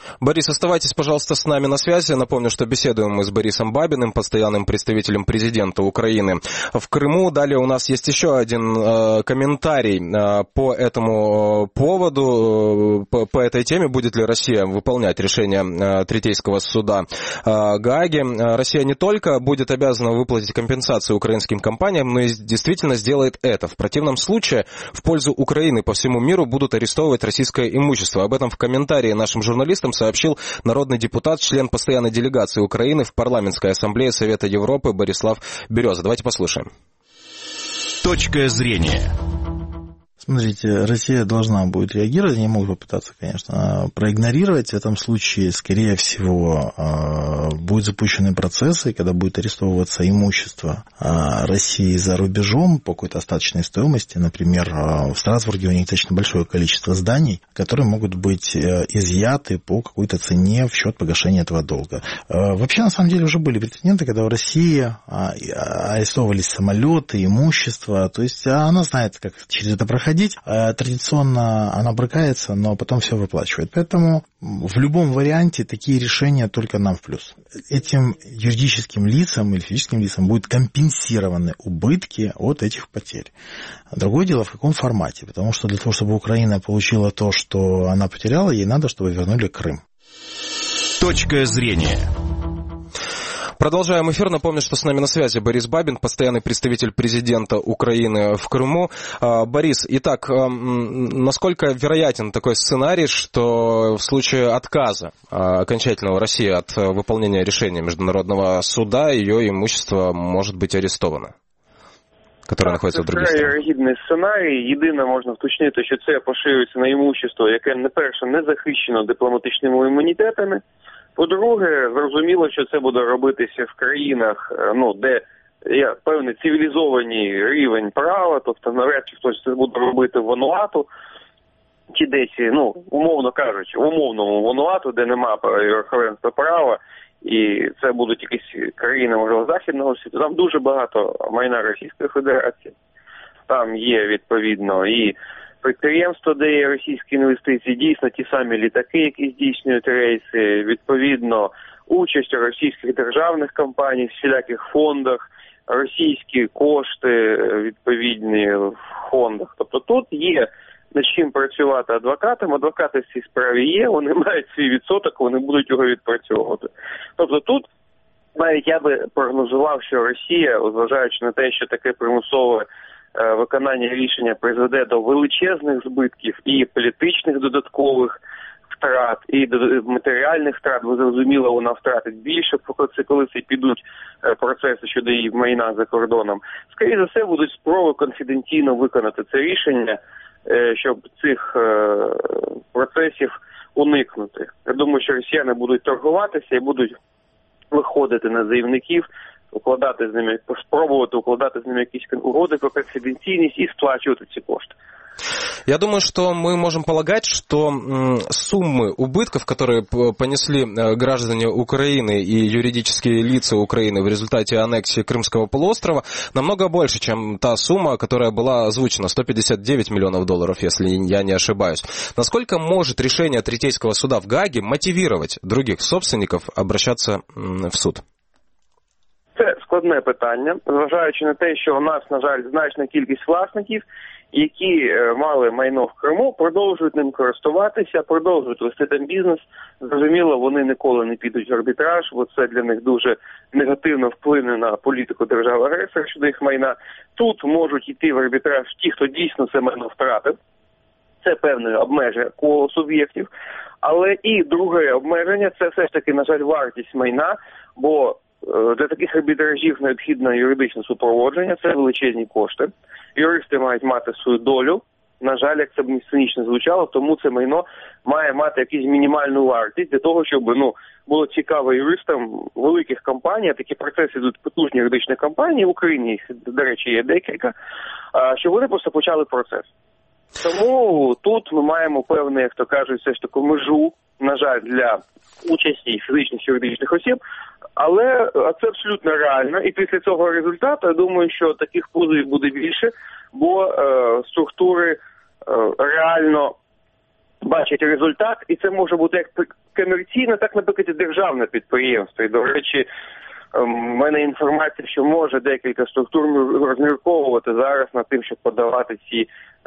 Борис, оставайтесь, пожалуйста, с нами на связи. Напомню, что беседуем мы с Борисом Бабиным, постоянным представителем президента Украины в Крыму. Далее у нас есть еще один комментарий по этому поводу, по этой теме. Будет ли Россия выполнять решение Третейского суда Гааги? Россия не только будет обязана выплатить компенсацию украинским компаниям, но и действительно сделает это. В противном случае в пользу Украины по всему миру будут арестовывать российское имущество. Об этом в комментарии нашим журналистам сообщил народный депутат, член постоянной делегации Украины в парламентской ассамблее Совета Европы Борислав Береза. Давайте послушаем. Точка зрения. Смотрите, Россия должна будет реагировать, не могут попытаться, конечно, проигнорировать. В этом случае, скорее всего, будут запущены процессы, когда будет арестовываться имущество России за рубежом по какой-то остаточной стоимости. Например, в Страсбурге у них достаточно большое количество зданий, которые могут быть изъяты по какой-то цене в счет погашения этого долга. Вообще, на самом деле, уже были прецеденты, когда в России арестовывались самолеты, имущество. То есть она знает, как через это проходить. Традиционно она брыкается, но потом все выплачивает. Поэтому в любом варианте такие решения только нам в плюс. Этим юридическим лицам или физическим лицам будут компенсированы убытки от этих потерь. Другое дело, в каком формате. Потому что для того, чтобы Украина получила то, что она потеряла, ей надо, чтобы вернули Крым. Точка зрения. Продолжаем эфир. Напомню, что с нами на связи Борис Бабин, постоянный представитель президента Украины в Крыму. Борис, итак, насколько вероятен такой сценарий, что в случае отказа окончательного России от выполнения решения Международного суда ее имущество может быть арестовано? Которое знаходиться в другій країні. країні. Це вірогідний сценарій. Єдине, можна вточнити, що це поширюється на імущество, яке, перше, не захищено дипломатичними імунітетами. По-друге, зрозуміло, що це буде робитися в країнах, де є певний цивілізований рівень права, тобто навряд чи хтось це буде робити в Вануату, чи десь, умовно кажучи, в умовному Вануату, де немає верховенства права, і це будуть якісь країни, можливо, Західного світу. Там дуже багато майна Російської Федерації, там є, відповідно, і підприємства, де є російські інвестиції, дійсно ті самі літаки, які здійснюють рейси, відповідно, участь російських державних компаній в всіляких фондах, російські кошти відповідні в фондах. Тобто тут є над чим працювати адвокатам. Адвокати в цій справі є, вони мають свій відсоток, вони будуть його відпрацьовувати. Тобто тут навіть я би прогнозував, що Росія, зважаючи на те, що таке примусове виконання рішення призведе до величезних збитків і політичних додаткових втрат, і матеріальних втрат, бо зрозуміло, вона втратить більше, коли це підуть процеси щодо її майна за кордоном. Скоріше за все, будуть спроби конфіденційно виконати це рішення, щоб цих процесів уникнути. Я думаю, що росіяни будуть торгуватися і будуть виходити на заявників, укладати з ними, спробувати укладати з ними якісь угоди про конфиденциальность и сплачивать эти кошты. Я думаю, что мы можем полагать, что суммы убытков, которые понесли граждане Украины и юридические лица Украины в результате аннексии Крымского полуострова, намного больше, чем та сумма, которая была озвучена, 159 миллионов долларов, если я не ошибаюсь. Насколько может решение Третейского суда в Гааге мотивировать других собственников обращаться в суд? Це складне питання, зважаючи на те, що у нас, на жаль, значна кількість власників, які мали майно в Криму, продовжують ним користуватися, продовжують вести там бізнес. Зрозуміло, вони ніколи не підуть в арбітраж, бо це для них дуже негативно вплине на політику держави-агресора щодо їх майна. Тут можуть йти в арбітраж ті, хто дійсно це майно втратив. Це певне обмеження коло суб'єктів. Але і друге обмеження – це все ж таки, на жаль, вартість майна, бо для таких арбітражів необхідне юридичне супроводження, це величезні кошти. Юристи мають мати свою долю. На жаль, як це б цинічно звучало, тому це майно має мати якусь мінімальну вартість для того, щоб було цікаво юристам великих компаній, а такі процеси йдуть потужні юридичні компанії в Україні, їх, до речі, є декілька, щоб вони просто почали процес. Тому тут ми маємо певну, як то кажуть, все ж таку межу, на жаль, для участі фізичних і юридичних осіб, але це абсолютно реально. І після цього результату, я думаю, що таких позовів буде більше, бо структури реально бачать результат, і це може бути як комерційне, так, наприклад, і державне підприємство. І, до речі, в мене інформація, що може декілька структур розмірковувати зараз над тим, щоб подавати ці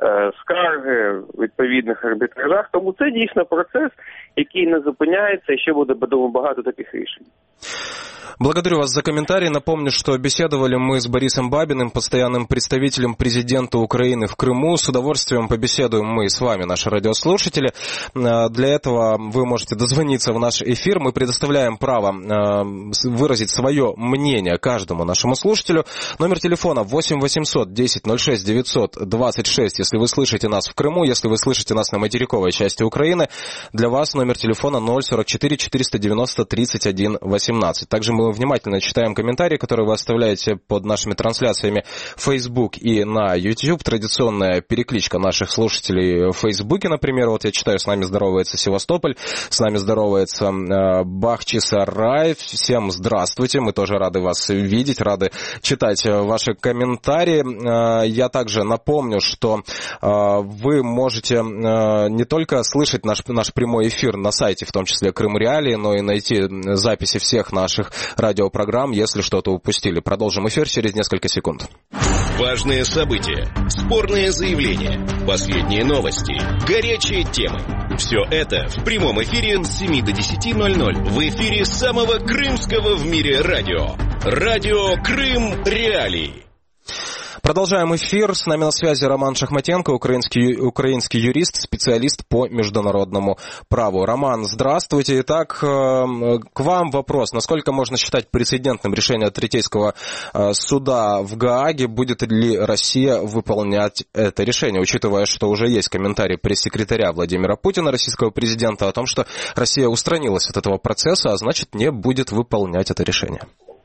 скарги в відповідних арбітражах. Тому це дійсно процес, який не зупиняється, і ще буде, думаю, багато таких рішень. Благодарю вас за комментарий. Напомню, что беседовали мы с Борисом Бабиным, постоянным представителем президента Украины в Крыму. С удовольствием побеседуем мы с вами, наши радиослушатели. Для этого вы можете дозвониться в наш эфир. Мы предоставляем право выразить свое мнение каждому нашему слушателю. Номер телефона 8 800 10 06 926, если вы слышите нас в Крыму, если вы слышите нас на материковой части Украины. Для вас номер телефона 044 490 31 18. Также мы внимательно читаем комментарии, которые вы оставляете под нашими трансляциями в Facebook и на YouTube. Традиционная перекличка наших слушателей в Фейсбуке, например. Вот я читаю: с нами здоровается Севастополь, с нами здоровается Бахчисарай. Всем здравствуйте, мы тоже рады вас видеть, рады читать ваши комментарии. Я также напомню, что вы можете не только слышать наш прямой эфир на сайте, в том числе Крым Реалии, но и найти записи всех наших радиопрограмм, если что-то упустили. Продолжим эфир через несколько секунд. Важные события, спорные заявления, последние новости, горячие темы. Все это в прямом эфире с 7 до 10:00 в эфире самого крымского в мире радио. Радио Крым Реалии. Продолжаем эфир. С нами на связи Роман Шахматенко, украинский юрист, специалист по международному праву. Роман, здравствуйте. Итак, к вам вопрос. Насколько можно считать прецедентным решение Третейского суда в Гааге? Будет ли Россия выполнять это решение, учитывая, что уже есть комментарий пресс-секретаря Владимира Путина, российского президента, о том, что Россия устранилась от этого процесса, а значит, не будет выполнять это решение?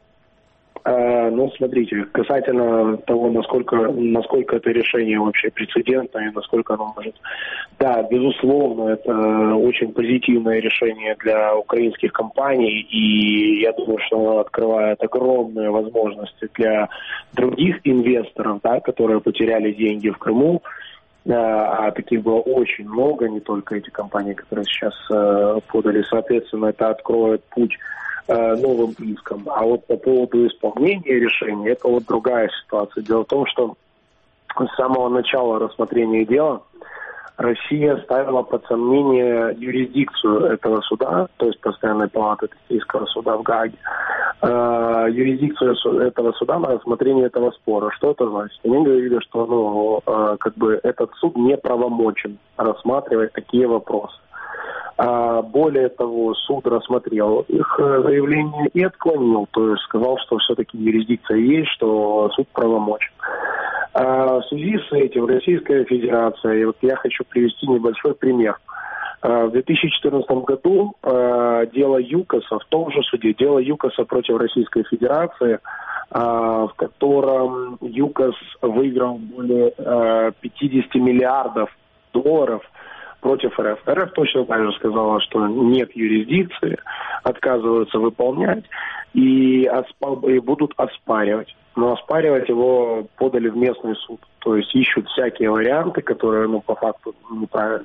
Ну, смотрите, касательно того, насколько это решение вообще прецедентное, насколько оно может... Да, безусловно, это очень позитивное решение для украинских компаний, и я думаю, что оно открывает огромные возможности для других инвесторов, да, которые потеряли деньги в Крыму, а таких было очень много, не только эти компании, которые сейчас подали. Соответственно, это откроет путь новым искам. А вот по поводу исполнения решения, это вот другая ситуация. Дело в том, что с самого начала рассмотрения дела Россия ставила под сомнение юрисдикцию этого суда, то есть Постоянной палаты Третейского суда в Гааге, юрисдикцию этого суда на рассмотрение этого спора. Что это значит? Они говорили, что этот суд не правомочен рассматривать такие вопросы. Более того, суд рассмотрел их заявление и отклонил, то есть сказал, что все-таки юрисдикция есть, что суд правомочен. В связи с этим Российская Федерация, и вот я хочу привести небольшой пример. В 2014 году дело ЮКОСа, в том же суде, дело ЮКОСа против Российской Федерации, в котором ЮКОС выиграл более 50 миллиардов долларов против РФ. РФ точно так же сказала, что нет юрисдикции, отказываются выполнять и будут оспаривать. Но оспаривать его подали в местный суд. То есть ищут всякие варианты, которые, по факту неправильны.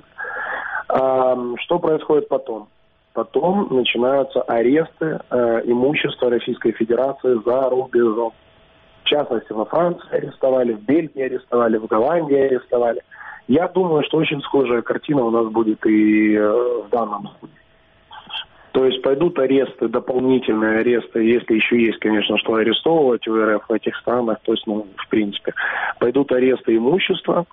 Что происходит потом? Потом начинаются аресты имущества Российской Федерации за рубежом. В частности, во Франции арестовали, в Бельгии арестовали, в Голландии арестовали. Я думаю, что очень схожая картина у нас будет и в данном случае. То есть пойдут аресты, дополнительные аресты, если еще есть, конечно, что арестовывать в РФ в этих странах, то есть, в принципе, пойдут аресты имущества,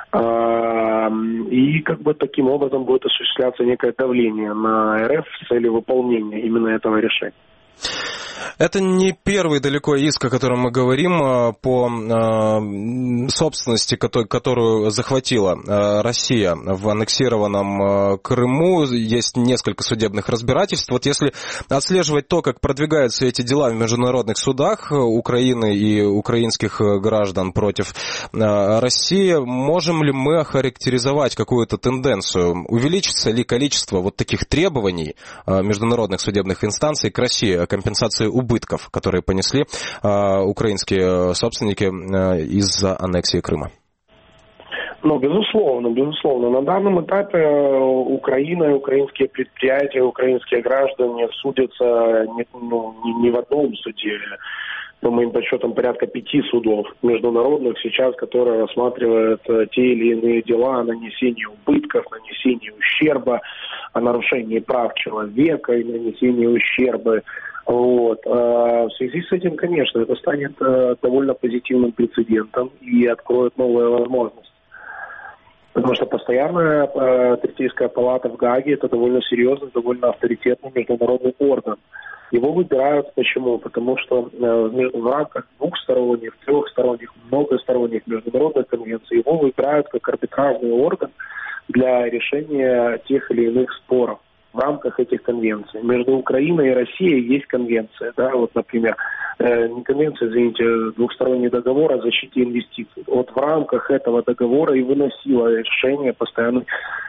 и таким образом будет осуществляться некое давление на РФ с целью выполнения именно этого решения. Это не первый далеко иск, о котором мы говорим, по собственности, которую захватила Россия в аннексированном Крыму. Есть несколько судебных разбирательств. Вот если отслеживать то, как продвигаются эти дела в международных судах Украины и украинских граждан против России, можем ли мы охарактеризовать какую-то тенденцию? Увеличится ли количество вот таких требований международных судебных инстанций к России о компенсации убытков, которые понесли украинские собственники из-за аннексии Крыма? Ну, безусловно. На данном этапе Украина и украинские предприятия, украинские граждане судятся не в одном суде. По моим подсчетам, порядка 5 судов международных сейчас, которые рассматривают те или иные дела о нанесении убытков, нанесении ущерба, о нарушении прав человека и нанесении ущерба. Вот. В связи с этим, конечно, это станет довольно позитивным прецедентом и откроет новые возможности. Потому что постоянная Третейская палата в Гааге – это довольно серьезный, довольно авторитетный международный орган. Его выбирают почему? Потому что в рамках двухсторонних, трехсторонних, многосторонних международных конвенций его выбирают как арбитражный орган для решения тех или иных споров в рамках этих конвенций. Между Украиной и Россией есть конвенция, да, вот, например, не конвенция, извините, двухсторонний договор о защите инвестиций. Вот в рамках этого договора и выносила решение постоянная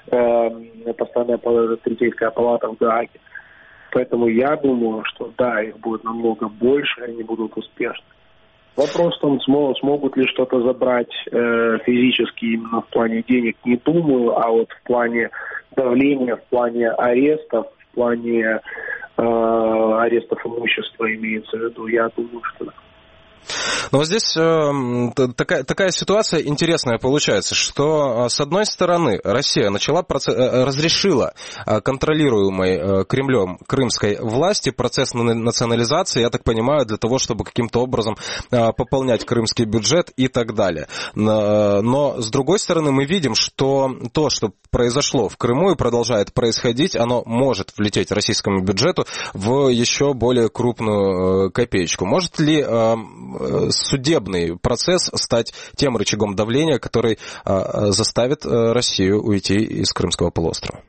Третейская палата в Гааге. Поэтому я думаю, что да, их будет намного больше, и они будут успешны. Вопрос в том, смогут ли что-то забрать физически именно в плане денег, не думаю, а вот в плане давления, в плане арестов, в плане арестов имущества имеется в виду, я думаю, что да. Но вот здесь такая ситуация интересная получается, что, с одной стороны, Россия разрешила контролируемой Кремлем крымской власти процесс национализации, я так понимаю, для того, чтобы каким-то образом пополнять крымский бюджет и так далее. Но, с другой стороны, мы видим, что то, что произошло в Крыму и продолжает происходить, оно может влететь российскому бюджету в еще более крупную копеечку. Может ли судебный процесс стать тем рычагом давления, который заставит Россию уйти из Крымского полуострова?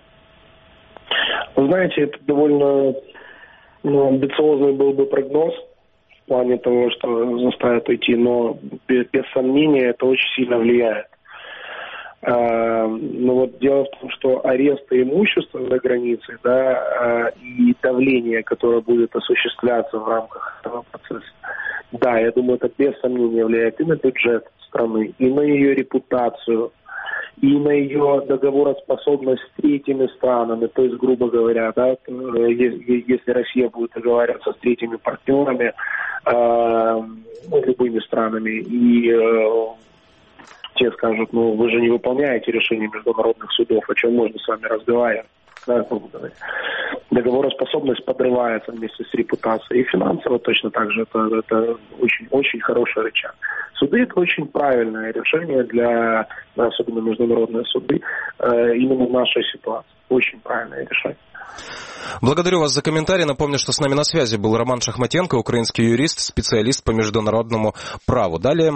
Вы знаете, это довольно амбициозный был бы прогноз в плане того, что заставит уйти, но без сомнения это очень сильно влияет. Но вот дело в том, что аресты имущества за границей, да, и давление, которое будет осуществляться в рамках этого процесса, да, я думаю, это без сомнения влияет и на бюджет страны, и на ее репутацию, и на ее договороспособность с третьими странами. То есть, грубо говоря, да, если Россия будет договариваться с третьими партнерами, любыми странами, и те скажут, вы же не выполняете решения международных судов, о чем можно с вами разговаривать. Да, договороспособность подрывается вместе с репутацией. И финансово точно так же это очень, очень хороший рычаг. Суды – это очень правильное решение для, особенно международные суды, именно в нашей ситуации. Очень правильное решение. Благодарю вас за комментарий. Напомню, что с нами на связи был Роман Шахматенко, украинский юрист, специалист по международному праву. Далее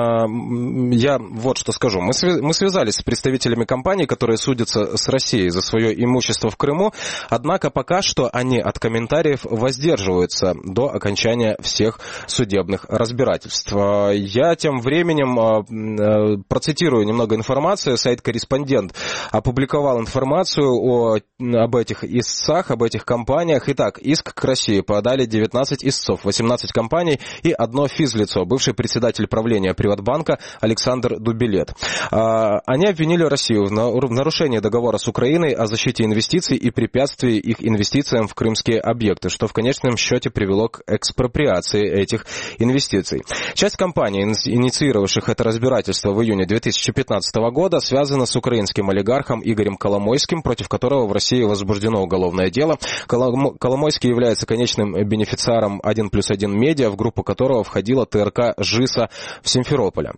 я вот что скажу. Мы связались с представителями компаний, которые судятся с Россией за свое имущество в Крыму, однако пока что они от комментариев воздерживаются до окончания всех судебных разбирательств. Я тем временем процитирую немного информации. Сайт «Корреспондент» опубликовал информацию об этих истцах, об этих компаниях. Итак, иск к России подали 19 истцов, 18 компаний и одно физлицо, бывший председатель правления Приватбанка Александр Дубилет. Они обвинили Россию в нарушении договора с Украиной о защите инвестиций и препятствии их инвестициям в крымские объекты, что в конечном счете привело к экспроприации этих инвестиций. Часть компаний, инициировавших это разбирательство в июне 2015 года, связана с украинским олигархом Игорем Коломойским, против которого в России возбуждено уголовное дело. Коломойский является конечным бенефициаром 1+1 Медиа, в группу которого входила ТРК «ЖИСа» в Симферополе.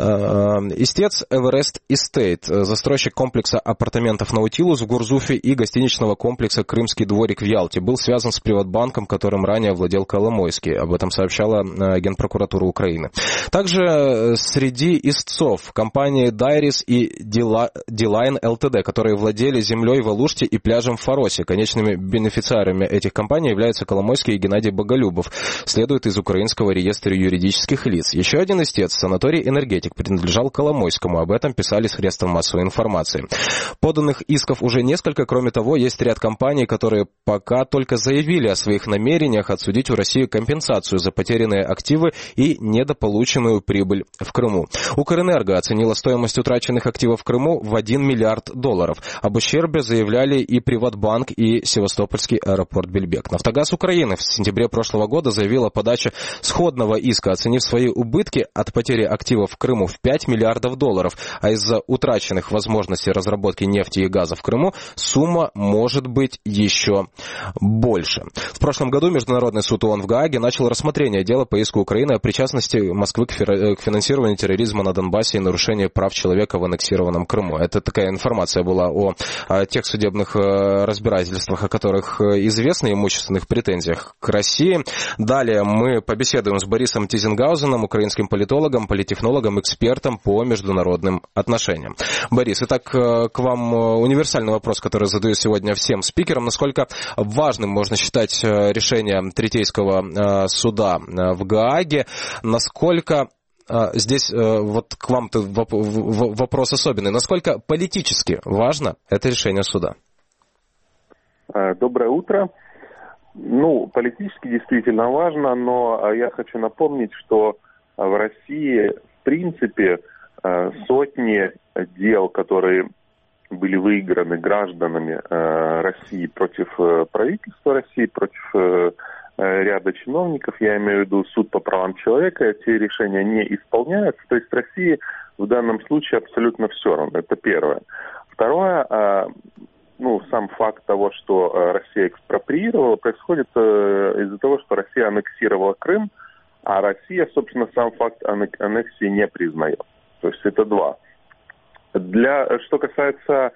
Истец Эверест Эстейт, застройщик комплекса апартаментов Наутилус в Гурзуфе и гостиничного комплекса Крымский дворик в Ялте, был связан с Приватбанком, которым ранее владел Коломойский. Об этом сообщала Генпрокуратура Украины. Также среди истцов компании Дайрис и Дилайн ЛТД, которые владели землей в Алуште и пляжем в Фаросе. Конечными бенефициарами этих компаний являются Коломойский и Геннадий Боголюбов, следует из Украинского реестра юридических лиц. Еще один истец, санаторий «Энергетик», принадлежал Коломойскому. Об этом писали средства массовой информации. Поданных исков уже несколько. Кроме того, есть ряд компаний, которые которые пока только заявили о своих намерениях отсудить у России компенсацию за потерянные активы и недополученную прибыль в Крыму. Укрэнерго оценила стоимость утраченных активов в Крыму в $1 миллиард. Об ущербе заявляли и Приватбанк, и Севастопольский аэропорт Бельбек. Нафтогаз Украины в сентябре прошлого года заявил о подаче сходного иска, оценив свои убытки от потери активов в Крыму в $5 миллиардов, а из-за утраченных возможностей разработки нефти и газа в Крыму сумма может быть еще больше. В прошлом году Международный суд ООН в Гааге начал рассмотрение дела по иску Украины о причастности Москвы к финансированию терроризма на Донбассе и нарушению прав человека в аннексированном Крыму. Это такая информация была о тех судебных разбирательствах, о которых известно, и имущественных претензиях к России. Далее мы побеседуем с Борисом Тизенгаузеном, украинским политологом, политтехнологом, экспертом по международным отношениям. Борис, итак, к вам универсальный вопрос, который задаю сегодня всем спикерам. Насколько важным можно считать решение Третейского суда в Гааге? Насколько здесь вот к вам-то вопрос особенный. Насколько политически важно это решение суда? Доброе утро. Политически действительно важно, но я хочу напомнить, что в России, в принципе, сотни дел, которые были выиграны гражданами России против правительства России, против ряда чиновников, я имею в виду суд по правам человека, эти решения не исполняются. То есть России в данном случае абсолютно все равно. Это первое. Второе, сам факт того, что Россия экспроприировала, происходит из-за того, что Россия аннексировала Крым, а Россия, собственно, сам факт аннексии не признает. То есть это два. Что касается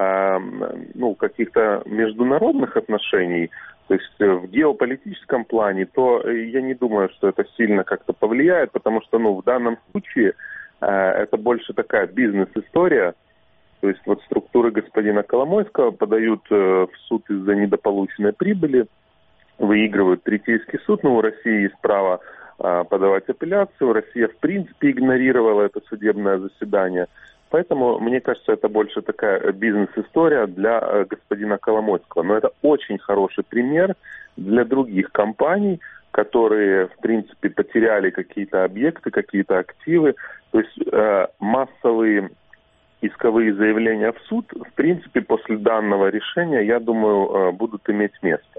каких-то международных отношений, то есть в геополитическом плане, то я не думаю, что это сильно как-то повлияет, потому что в данном случае это больше такая бизнес-история. То есть вот структуры господина Коломойского подают в суд из-за недополученной прибыли, выигрывают Третейский суд, но у России есть право подавать апелляцию. Россия в принципе игнорировала это судебное заседание. Поэтому, мне кажется, это больше такая бизнес-история для господина Коломойского. Но это очень хороший пример для других компаний, которые, в принципе, потеряли какие-то объекты, какие-то активы. То есть массовые исковые заявления в суд, в принципе, после данного решения, я думаю, будут иметь место.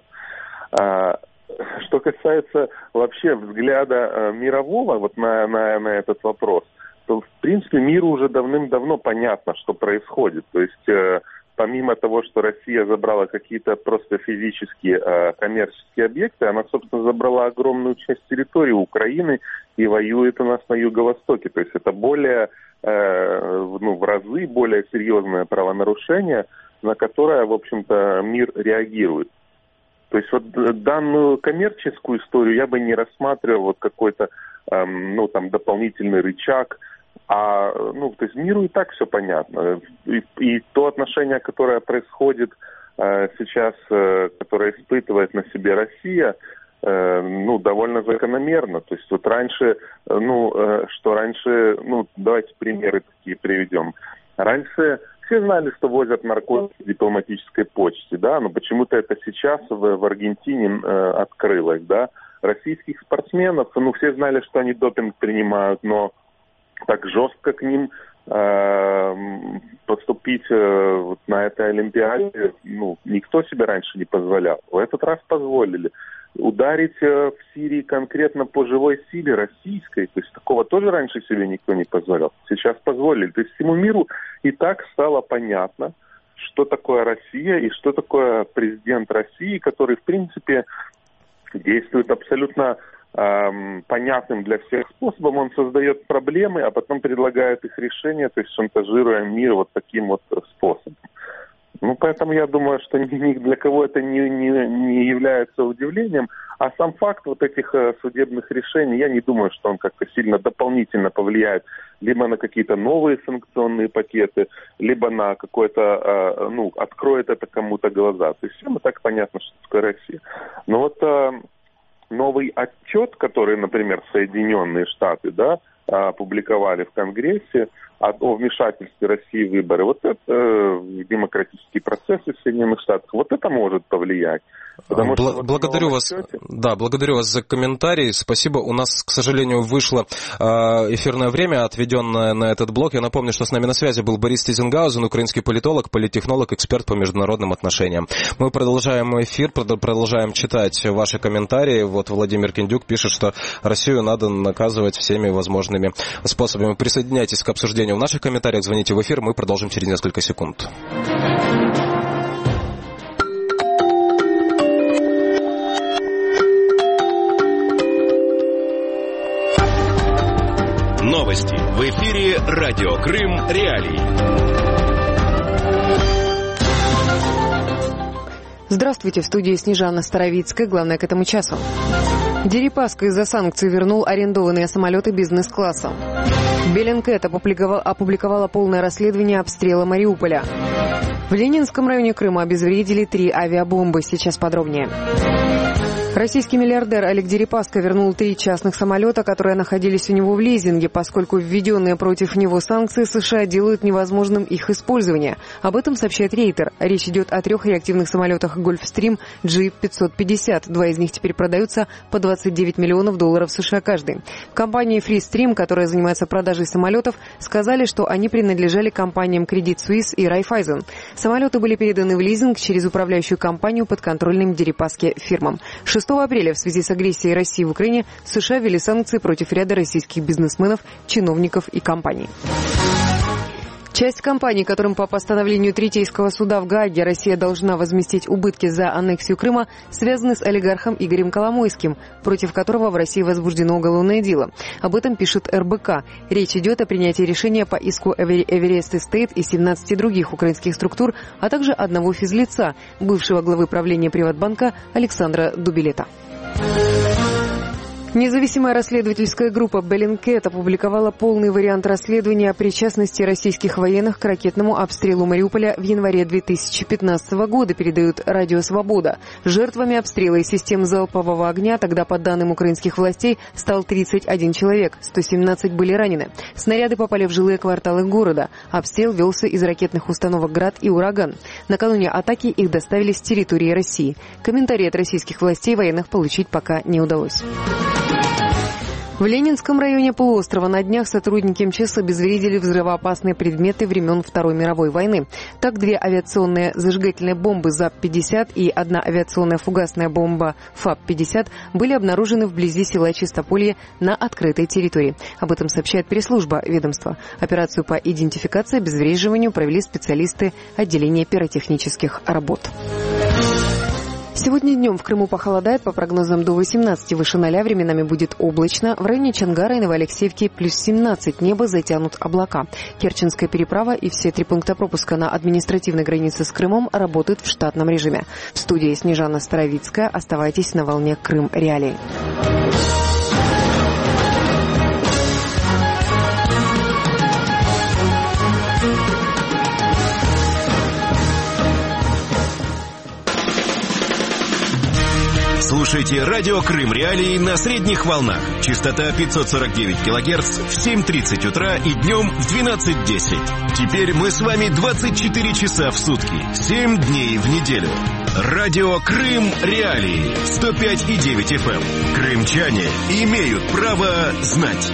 Что касается вообще взгляда мирового вот на этот вопрос, то, в принципе, миру уже давным-давно понятно, что происходит. То есть, помимо того, что Россия забрала какие-то просто физические коммерческие объекты, она, собственно, забрала огромную часть территории Украины и воюет у нас на юго-востоке. То есть, это более, в разы более серьезное правонарушение, на которое, в общем-то, мир реагирует. То есть, вот данную коммерческую историю я бы не рассматривал вот какой-то, дополнительный рычаг. То есть миру и так все понятно. И то отношение, которое происходит сейчас, которое испытывает на себе Россия, довольно закономерно. То есть вот раньше, давайте примеры такие приведем. Раньше все знали, что возят наркотики в дипломатической почте, да, но почему-то это сейчас в Аргентине открылось, да. Российских спортсменов, все знали, что они допинг принимают, но так жестко к ним поступить на этой Олимпиаде, никто себе раньше не позволял. В этот раз позволили. Ударить в Сирии конкретно по живой силе российской, то есть такого тоже раньше себе никто не позволял. Сейчас позволили. То есть всему миру и так стало понятно, что такое Россия и что такое президент России, который, в принципе, действует абсолютно понятным для всех способом. Он создает проблемы, а потом предлагает их решение, то есть шантажируя мир вот таким вот способом. Поэтому я думаю, что ни для кого это не является удивлением. А сам факт вот этих судебных решений, я не думаю, что он как-то сильно дополнительно повлияет либо на какие-то новые санкционные пакеты, либо на какой-то, откроет это кому-то глаза. То есть всем и так понятно, что такое Россия. Но вот новый отчет, который, например, Соединенные Штаты, опубликовали в Конгрессе, о вмешательстве России в выборы, вот это демократические процессы в Соединенных Штатах, вот это может повлиять. Благодарю вас. Да, благодарю вас за комментарий. Спасибо. У нас, к сожалению, вышло эфирное время, отведенное на этот блок. Я напомню, что с нами на связи был Борис Тизенгаузен, украинский политолог, политтехнолог, эксперт по международным отношениям. Мы продолжаем эфир, продолжаем читать ваши комментарии. Вот Владимир Киндюк пишет, что Россию надо наказывать всеми возможными способами. Присоединяйтесь к обсуждению в наших комментариях, звоните в эфир, мы продолжим через несколько секунд. Новости. В эфире Радио Крым Реалии. Здравствуйте, в студии Снежана Старовицкая. Главное к этому часу. Дерипаска из-за санкций вернул арендованные самолеты бизнес-класса. Bellingcat опубликовала полное расследование обстрела Мариуполя. В Ленинском районе Крыма обезвредили 3 авиабомбы. Сейчас подробнее. Российский миллиардер Олег Дерипаска вернул 3 частных самолета, которые находились у него в лизинге, поскольку введенные против него санкции США делают невозможным их использование. Об этом сообщает Рейтер. Речь идет о 3 реактивных самолетах Gulfstream G550. 2 из них теперь продаются по $29 миллионов США каждый. Компании Freestream, которая занимается продажей самолетов, сказали, что они принадлежали компаниям Credit Suisse и Raiffeisen. Самолеты были переданы в лизинг через управляющую компанию подконтрольным Дерипаске фирмам. 6 апреля в связи с агрессией России в Украине США ввели санкции против ряда российских бизнесменов, чиновников и компаний. Часть компаний, которым по постановлению Третейского суда в Гааге Россия должна возместить убытки за аннексию Крыма, связаны с олигархом Игорем Коломойским, против которого в России возбуждено уголовное дело. Об этом пишет РБК. Речь идет о принятии решения по иску Эверест Эстейт и 17 других украинских структур, а также одного физлица, бывшего главы правления Приватбанка Александра Дубилета. Независимая расследовательская группа Bellingcat опубликовала полный вариант расследования о причастности российских военных к ракетному обстрелу Мариуполя в январе 2015 года, передает Радио Свобода. Жертвами обстрела из систем залпового огня тогда, по данным украинских властей, стал 31 человек, 117 были ранены. Снаряды попали в жилые кварталы города. Обстрел велся из ракетных установок «Град» и «Ураган». Накануне атаки их доставили с территории России. Комментарии от российских властей военных получить пока не удалось. В Ленинском районе полуострова на днях сотрудники МЧС обезвредили взрывоопасные предметы времен Второй мировой войны. Так, 2 авиационные зажигательные бомбы ЗАП-50 и 1 авиационная фугасная бомба ФАП-50 были обнаружены вблизи села Чистополье на открытой территории. Об этом сообщает пресс-служба ведомства. Операцию по идентификации и обезвреживанию провели специалисты отделения пиротехнических работ. Сегодня днем в Крыму похолодает, по прогнозам до 18, выше 0, временами будет облачно. В районе Чонгара и Новоалексеевки плюс 17, небо затянут облака. Керченская переправа и все 3 пункта пропуска на административной границе с Крымом работают в штатном режиме. В студии Снежана Старовицкая. Оставайтесь на волне Крым Реалий. Слушайте Радио Крым Реалии на средних волнах. Частота 549 килогерц в 7:30 утра и днем в 12:10. Теперь мы с вами 24 часа в сутки, 7 дней в неделю. Радио Крым Реалии 105,9 FM. Крымчане имеют право знать.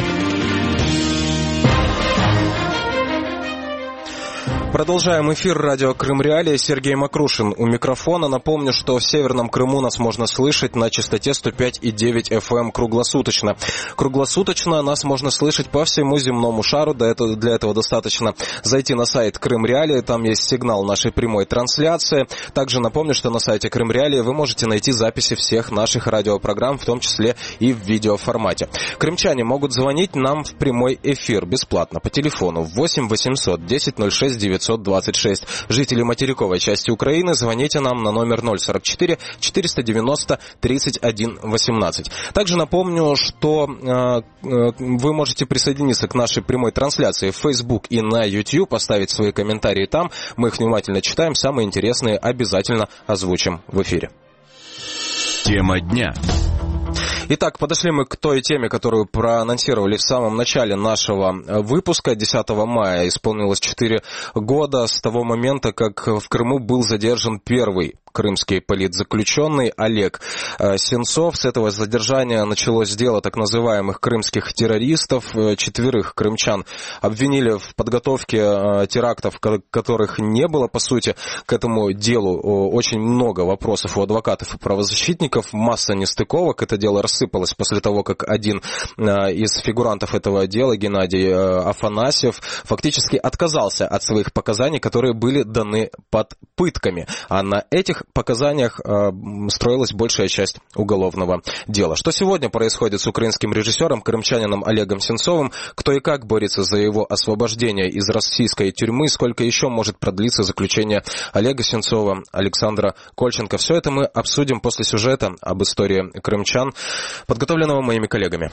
Продолжаем эфир Радио Крым Реалии. Сергей Макрушин у микрофона. Напомню, что в Северном Крыму нас можно слышать на частоте 105,9 FM круглосуточно. Круглосуточно нас можно слышать по всему земному шару. Для этого достаточно зайти на сайт Крым Реалии. Там есть сигнал нашей прямой трансляции. Также напомню, что на сайте Крым Реалии вы можете найти записи всех наших радиопрограмм, в том числе и в видеоформате. Крымчане могут звонить нам в прямой эфир бесплатно по телефону 8 800 10 06 926. Жители материковой части Украины, звоните нам на номер 044 490 31 18. Также напомню, что вы можете присоединиться к нашей прямой трансляции в Facebook и на YouTube, поставить свои комментарии там. Мы их внимательно читаем, самые интересные обязательно озвучим в эфире. Тема дня. Итак, подошли мы к той теме, которую проанонсировали в самом начале нашего выпуска. 10 мая исполнилось 4 года с того момента, как в Крыму был задержан первый крымский политзаключенный Олег Сенцов. С этого задержания началось дело так называемых крымских террористов. 4 крымчан обвинили в подготовке терактов, которых не было. По сути, к этому делу очень много вопросов у адвокатов и правозащитников. Масса нестыковок. Это дело рассыпалось после того, как один из фигурантов этого дела, Геннадий Афанасьев, фактически отказался от своих показаний, которые были даны под пытками. А на этих показаниях строилась большая часть уголовного дела. Что сегодня происходит с украинским режиссером, крымчанином Олегом Сенцовым? Кто и как борется за его освобождение из российской тюрьмы? Сколько еще может продлиться заключение Олега Сенцова, Александра Кольченко? Все это мы обсудим после сюжета об истории крымчан, подготовленного моими коллегами.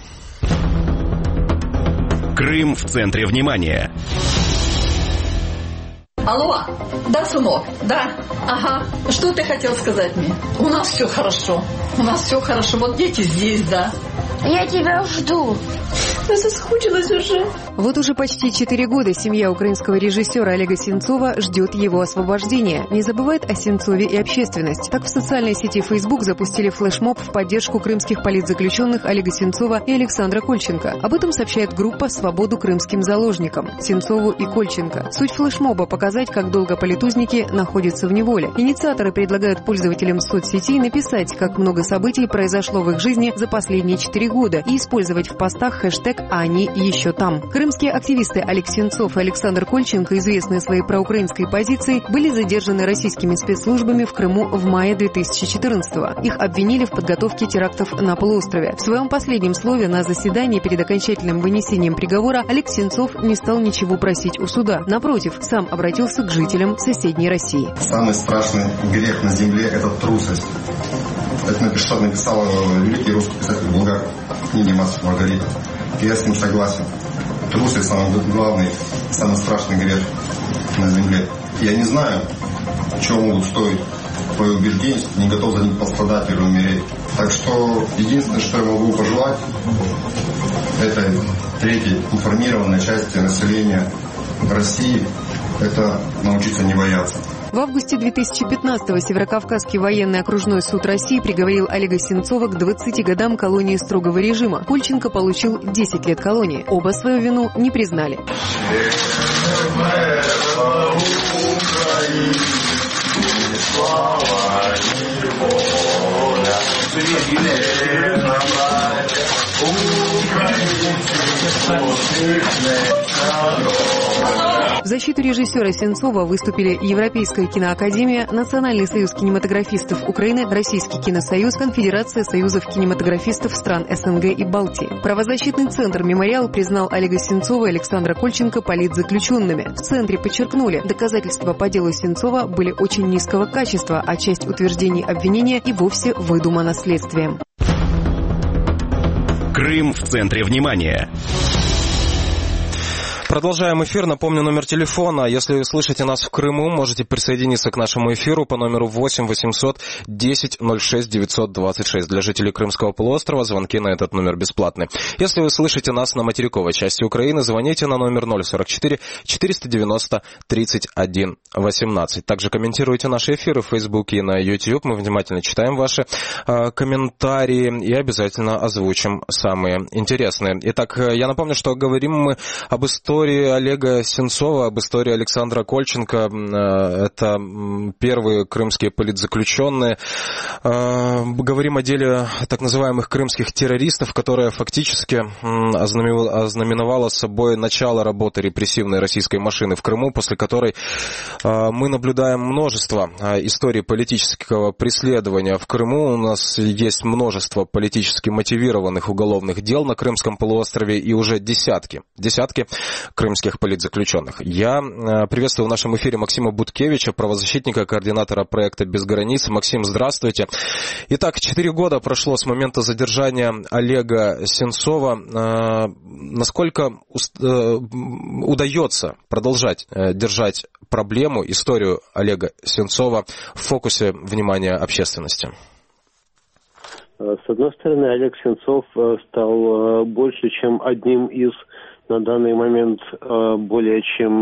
Крым в центре внимания. Алло, да, сынок, да, ага, что ты хотел сказать мне? У нас все хорошо, вот дети здесь, да. Я тебя жду. Я соскучилась уже. Вот уже почти 4 года семья украинского режиссера Олега Сенцова ждет его освобождения. Не забывает о Сенцове и общественность. Так в социальной сети Facebook запустили флешмоб в поддержку крымских политзаключенных Олега Сенцова и Александра Кольченко. Об этом сообщает группа «Свободу крымским заложникам» Сенцову и Кольченко. Суть флешмоба – показать, как долго политузники находятся в неволе. Инициаторы предлагают пользователям соцсетей написать, как много событий произошло в их жизни за последние 4 года и использовать в постах хэштег «А они еще там». Крымские активисты Олег Сенцов и Александр Кольченко, известные своей проукраинской позицией, были задержаны российскими спецслужбами в Крыму в мае 2014-го. Их обвинили в подготовке терактов на полуострове. В своем последнем слове на заседании перед окончательным вынесением приговора Олег Сенцов не стал ничего просить у суда. Напротив, сам обратился к жителям соседней России. Самый страшный грех на земле – это трусость. Это написал великий русский писатель Булгаков в книге «Мастер и Маргарита». И я с ним согласен. Трусость – самый главный, самый страшный грех на земле. Я не знаю, чего могут стоить твои убеждения, если ты не готов за них пострадать или умереть. Так что единственное, что я могу пожелать, это третьей информированной части населения России, это научиться не бояться. В августе 2015-го Северокавказский военный окружной суд России приговорил Олега Сенцова к 20 годам колонии строгого режима. Кольченко получил 10 лет колонии. Оба свою вину не признали. В защиту режиссера Сенцова выступили Европейская киноакадемия, Национальный союз кинематографистов Украины, Российский киносоюз, Конфедерация союзов кинематографистов стран СНГ и Балтии. Правозащитный центр «Мемориал» признал Олега Сенцова и Александра Кольченко политзаключенными. В центре подчеркнули, доказательства по делу Сенцова были очень низкого качества, а часть утверждений обвинения и вовсе выдумана следствием. Крым в центре внимания. Продолжаем эфир. Напомню, номер телефона. Если вы слышите нас в Крыму, можете присоединиться к нашему эфиру по номеру 8 800 10 06 926. Для жителей Крымского полуострова звонки на этот номер бесплатны. Если вы слышите нас на материковой части Украины, звоните на номер 044 490 31 18. Также комментируйте наши эфиры в Фейсбуке и на YouTube. Мы внимательно читаем ваши комментарии и обязательно озвучим самые интересные. Итак, я напомню, что говорим мы об истории Олега Сенцова, об истории Александра Кольченко. Это первые крымские политзаключенные. Говорим о деле так называемых крымских террористов, которое фактически ознаменовало собой начало работы репрессивной российской машины в Крыму, после которой мы наблюдаем множество историй политического преследования в Крыму. У нас есть множество политически мотивированных уголовных дел на Крымском полуострове и уже десятки крымских политзаключенных. Я приветствую в нашем эфире Максима Буткевича, правозащитника, координатора проекта «Без границ». Максим, здравствуйте. Итак, 4 года прошло с момента задержания Олега Сенцова. Насколько удается продолжать держать проблему, историю Олега Сенцова в фокусе внимания общественности? С одной стороны, Олег Сенцов стал больше, чем одним из, на данный момент, более чем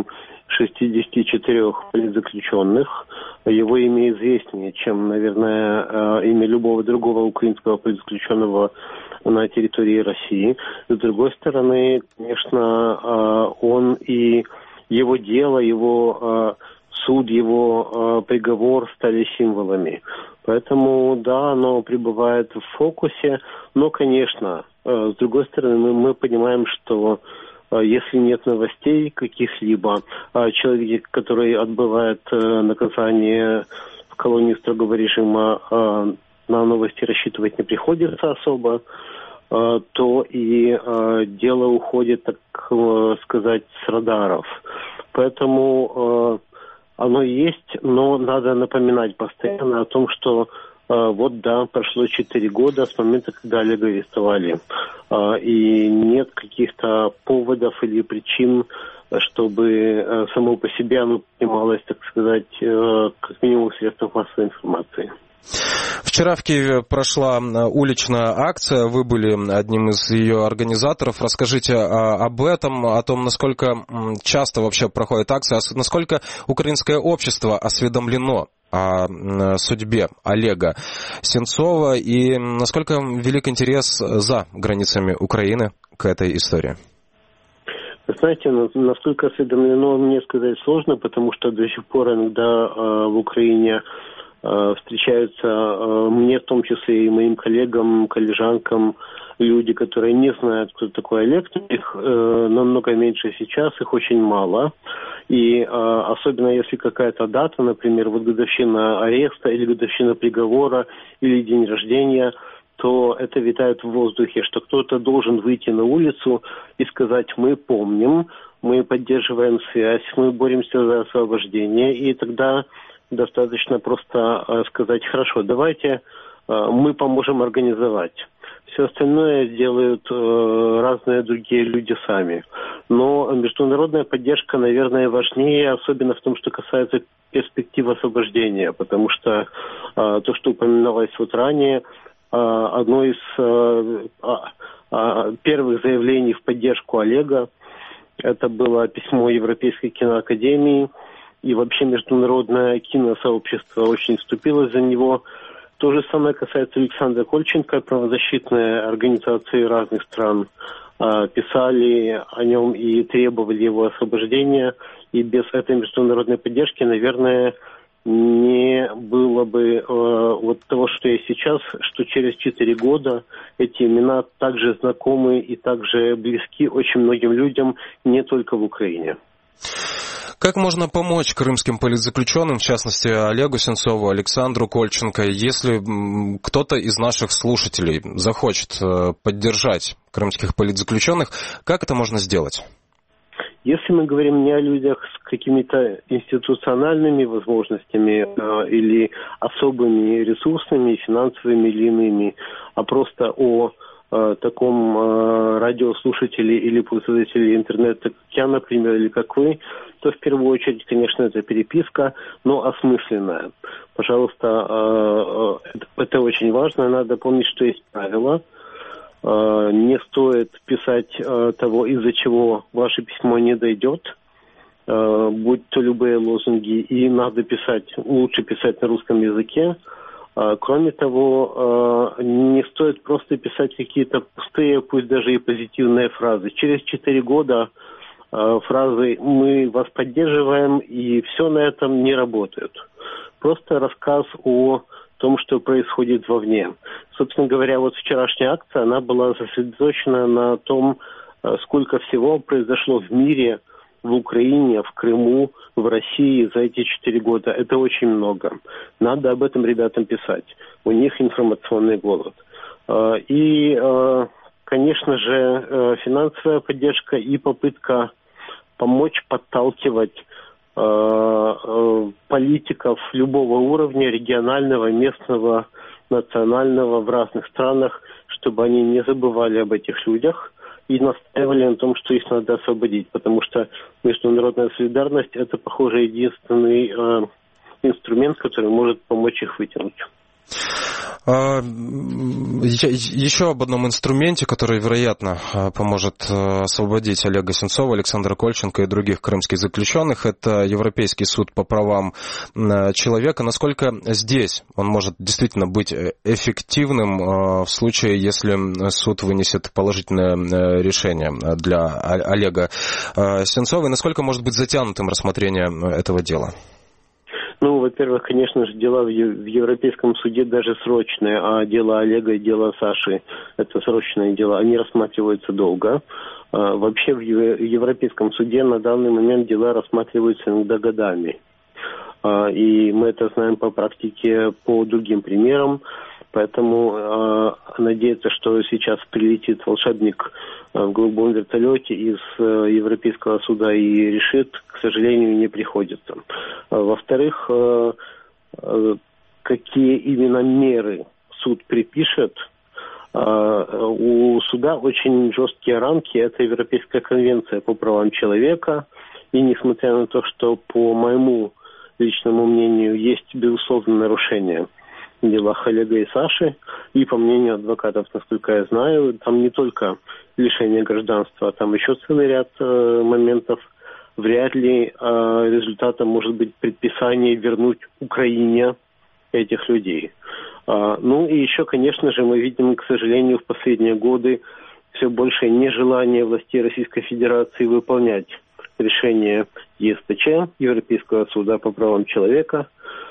64 политзаключенных. Его имя известнее, чем, наверное, имя любого другого украинского политзаключенного на территории России. С другой стороны, конечно, он и его дело, его суд, его приговор стали символами. Поэтому, да, оно пребывает в фокусе, но, конечно, с другой стороны, мы понимаем, что если нет новостей каких-либо, человек, который отбывает наказание в колонии строгого режима, на новости рассчитывать не приходится особо, то и дело уходит, так сказать, с радаров. Поэтому оно есть, но надо напоминать постоянно о том, что вот да, прошло 4 года с момента, когда Олега арестовали. И нет каких-то поводов или причин, чтобы само по себе оно понималось, так сказать, как минимум в средствах массовой информации. Вчера в Киеве прошла уличная акция, вы были одним из ее организаторов. Расскажите об этом, о том, насколько часто вообще проходит акция, насколько украинское общество осведомлено о судьбе Олега Сенцова и насколько велик интерес за границами Украины к этой истории? Вы знаете, насколько осведомлено, мне сказать сложно, потому что до сих пор иногда в Украине встречаются мне, в том числе и моим коллегам, коллежанкам, люди, которые не знают, кто такой Олег. Их намного меньше сейчас, их очень мало. И особенно если какая-то дата, например, вот годовщина ареста или годовщина приговора или день рождения, то это витает в воздухе, что кто-то должен выйти на улицу и сказать: мы помним, мы поддерживаем связь, мы боремся за освобождение, и тогда достаточно просто сказать: хорошо, давайте мы поможем организовать. Все остальное делают разные другие люди сами. Но международная поддержка, наверное, важнее, особенно в том, что касается перспектив освобождения, потому что то, что упоминалось вот ранее, одно из первых заявлений в поддержку Олега, это было письмо Европейской киноакадемии, и вообще международное киносообщество очень вступилось за него. То же самое касается Александра Кольченко. Правозащитные организации разных стран писали о нем и требовали его освобождения. И без этой международной поддержки, наверное, не было бы вот того, что есть сейчас, что через 4 года эти имена также знакомы и также близки очень многим людям, не только в Украине. Как можно помочь крымским политзаключенным, в частности Олегу Сенцову, Александру Кольченко, если кто-то из наших слушателей захочет поддержать крымских политзаключенных, как это можно сделать? Если мы говорим не о людях с какими-то институциональными возможностями или особыми ресурсными, финансовыми или иными, а просто о таком радиослушателе или пользователе интернета, как я, например, или как вы, то в первую очередь, конечно, это переписка, но осмысленная. Пожалуйста, это очень важно. Надо помнить, что есть правила. Не стоит писать того, из-за чего ваше письмо не дойдет, будь то любые лозунги, и надо писать, лучше писать на русском языке. Кроме того, не стоит просто писать какие-то пустые, пусть даже и позитивные фразы. Через 4 года фразы «мы вас поддерживаем» и все на этом не работают. Просто рассказ о том, что происходит вовне. Собственно говоря, вот вчерашняя акция, она была сосредоточена на том, сколько всего произошло в мире, в Украине, в Крыму, в России за эти 4 года. Это очень много. Надо об этом ребятам писать. У них информационный голод. И, конечно же, финансовая поддержка и попытка помочь подталкивать политиков любого уровня, регионального, местного, национального в разных странах, чтобы они не забывали об этих людях и настаивали на том, что их надо освободить, потому что международная солидарность – это, похоже, единственный инструмент, который может помочь их вытянуть. Еще об одном инструменте, который, вероятно, поможет освободить Олега Сенцова, Александра Кольченко и других крымских заключенных, это Европейский суд по правам человека. Насколько здесь он может действительно быть эффективным в случае, если суд вынесет положительное решение для Олега Сенцова, и насколько может быть затянутым рассмотрение этого дела? Ну, во-первых, конечно же, дела в Европейском суде даже срочные, а дело Олега и дело Саши – это срочные дела, они рассматриваются долго. Вообще в Европейском суде на данный момент дела рассматриваются иногда годами. И мы это знаем по практике, по другим примерам. Поэтому надеяться, что сейчас прилетит волшебник в голубом вертолете из Европейского суда и решит, к сожалению, не приходится. Во-вторых, какие именно меры суд припишет, у суда очень жесткие рамки. Это Европейская конвенция по правам человека. И несмотря на то, что, по моему личному мнению, есть безусловно нарушения в делах Олега и Саши, и по мнению адвокатов, насколько я знаю, там не только лишение гражданства, а там еще целый ряд моментов. Вряд ли результатом может быть предписание вернуть Украине этих людей. Ну и еще, конечно же, мы видим, к сожалению, в последние годы все большее нежелание властей Российской Федерации выполнять решение ЕСПЧ, Европейского суда по правам человека.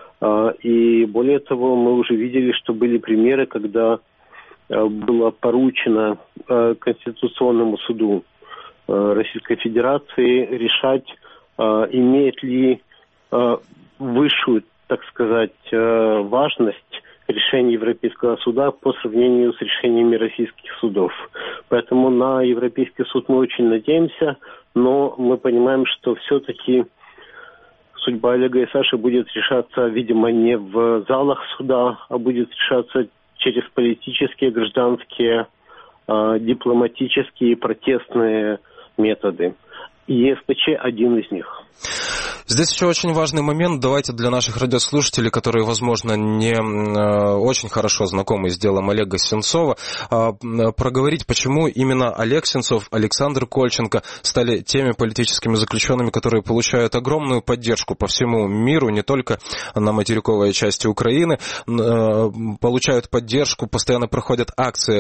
И более того, мы уже видели, что были примеры, когда было поручено Конституционному суду Российской Федерации решать, имеет ли высшую, так сказать, важность решений Европейского суда по сравнению с решениями российских судов. Поэтому на Европейский суд мы очень надеемся, но мы понимаем, что все-таки судьба Олега и Саши будет решаться, видимо, не в залах суда, а будет решаться через политические, гражданские, дипломатические и протестные методы. И ЕСПЧ один из них. Здесь еще очень важный момент. Давайте для наших радиослушателей, которые, возможно, не очень хорошо знакомы с делом Олега Сенцова, проговорить, почему именно Олег Сенцов, Александр Кольченко стали теми политическими заключенными, которые получают огромную поддержку по всему миру, не только на материковой части Украины, получают поддержку, постоянно проходят акции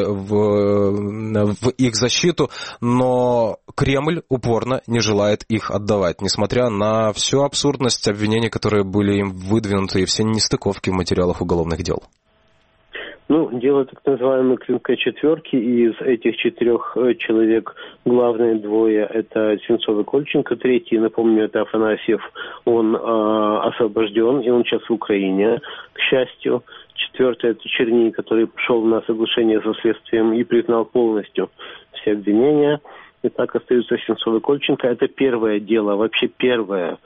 в их защиту, но Кремль упорно не желает их отдавать, несмотря на всю абсурдность обвинений, которые были им выдвинуты, и все нестыковки в материалах уголовных дел. Ну, дело так называемой «Крымской четверки», и из этих 4 человек главные двое – это Сенцов и Кольченко, третий, напомню, это Афанасьев, он освобожден, и он сейчас в Украине, к счастью. 4-й – это Черний, который пошел на соглашение со следствием и признал полностью все обвинения. И так остаются Сенцов и Кольченко. Это первое дело, вообще первое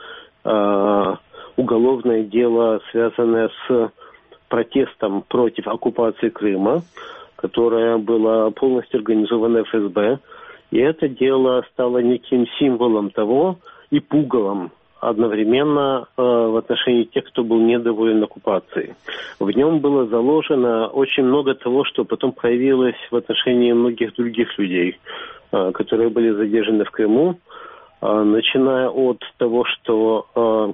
уголовное дело, связанное с протестом против оккупации Крыма, которое было полностью организовано ФСБ. И это дело стало неким символом того и пугалом одновременно в отношении тех, кто был недоволен оккупацией. В нем было заложено очень много того, что потом проявилось в отношении многих других людей, которые были задержаны в Крыму, начиная от того, что,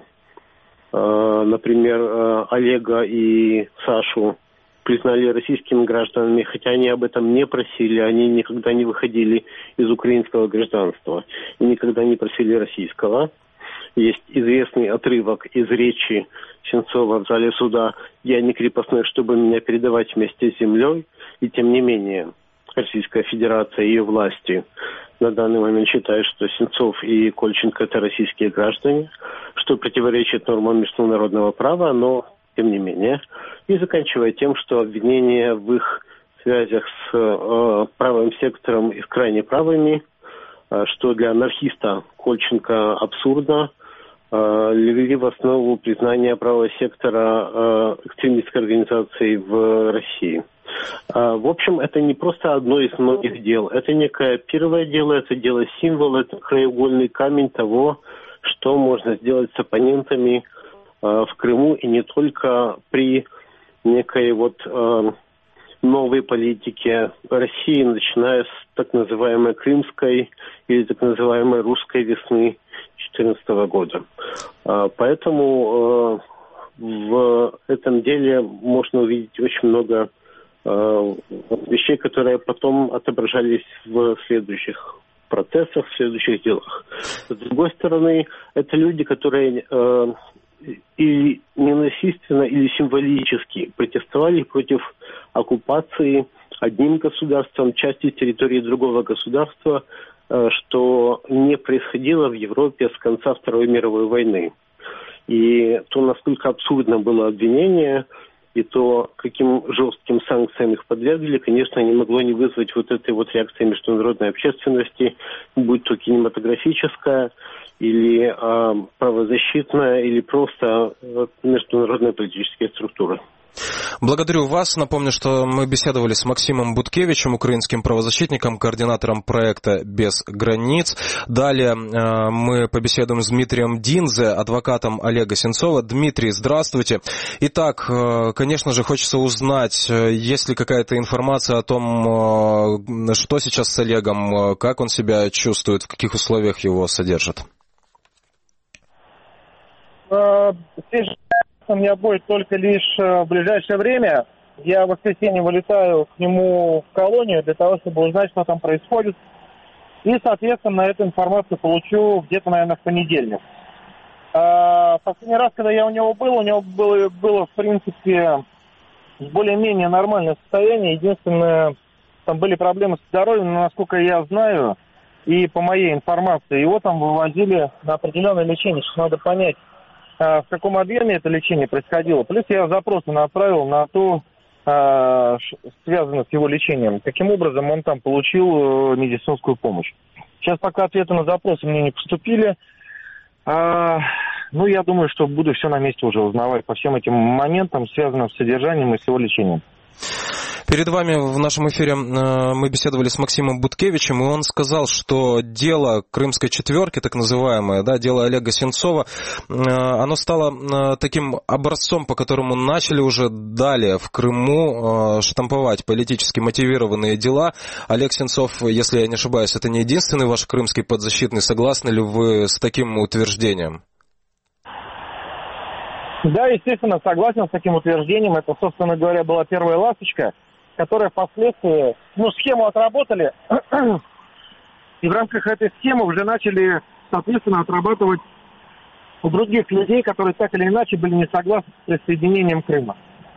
например, Олега и Сашу признали российскими гражданами, хотя они об этом не просили, они никогда не выходили из украинского гражданства и никогда не просили российского. Есть известный отрывок из речи Сенцова в зале суда «Я не крепостной, чтобы меня передавать вместе с землей», и тем не менее Российская Федерация и ее власти на данный момент считают, что Сенцов и Кольченко – это российские граждане, что противоречит нормам международного права, но тем не менее. И заканчивая тем, что обвинения в их связях с правым сектором и с крайне правыми, что для анархиста Кольченко абсурдно, легли в основу признания правого сектора экстремистской организацией в России. В общем, это не просто одно из многих дел. Это некое первое дело, это дело-символ, это краеугольный камень того, что можно сделать с оппонентами в Крыму, и не только при некой новой политики России, начиная с так называемой крымской или так называемой русской весны 2014 года. Поэтому в этом деле можно увидеть очень много вещей, которые потом отображались в следующих процессах, в следующих делах. С другой стороны, это люди, которые или ненасильственно, или символически протестовали против оккупации одним государством части территории другого государства, что не происходило в Европе с конца Второй мировой войны. И то, насколько абсурдно было обвинение, и то, каким жестким санкциям их подвергли, конечно, не могло не вызвать вот этой вот реакции международной общественности, будь то кинематографическая, или правозащитная, или просто международные политические структуры. Благодарю вас. Напомню, что мы беседовали с Максимом Буткевичем, украинским правозащитником, координатором проекта «Без границ». Далее мы побеседуем с Дмитрием Динзе, адвокатом Олега Сенцова. Дмитрий, здравствуйте. Итак, конечно же, хочется узнать, есть ли какая-то информация о том, что сейчас с Олегом, как он себя чувствует, в каких условиях его содержат? У меня будет только лишь в ближайшее время. Я в воскресенье вылетаю к нему в колонию для того, чтобы узнать, что там происходит. И, соответственно, эту информацию получу где-то, наверное, в понедельник. Последний раз, когда я у него было в принципе, более-менее нормальное состояние. Единственное, там были проблемы с здоровьем, но, насколько я знаю, и по моей информации, его там вывозили на определенное лечение, что надо понять, в каком объеме это лечение происходило. Плюс я запросы направил на то, связано с его лечением. Каким образом он там получил медицинскую помощь. Сейчас пока ответы на запросы мне не поступили. Я думаю, что буду все на месте уже узнавать по всем этим моментам, связанным с содержанием и с его лечением. Перед вами в нашем эфире мы беседовали с Максимом Буткевичем, и он сказал, что дело Крымской четверки, так называемое, дело Олега Сенцова, оно стало таким образцом, по которому начали уже далее в Крыму штамповать политически мотивированные дела. Олег Сенцов, если я не ошибаюсь, это не единственный ваш крымский подзащитный. Согласны ли вы с таким утверждением? Да, естественно, согласен с таким утверждением. Это, собственно говоря, была первая ласточка, которая впоследствии, схему отработали, и в рамках этой схемы уже начали, соответственно, отрабатывать у других людей, которые так или иначе были не согласны с присоединением Крыма.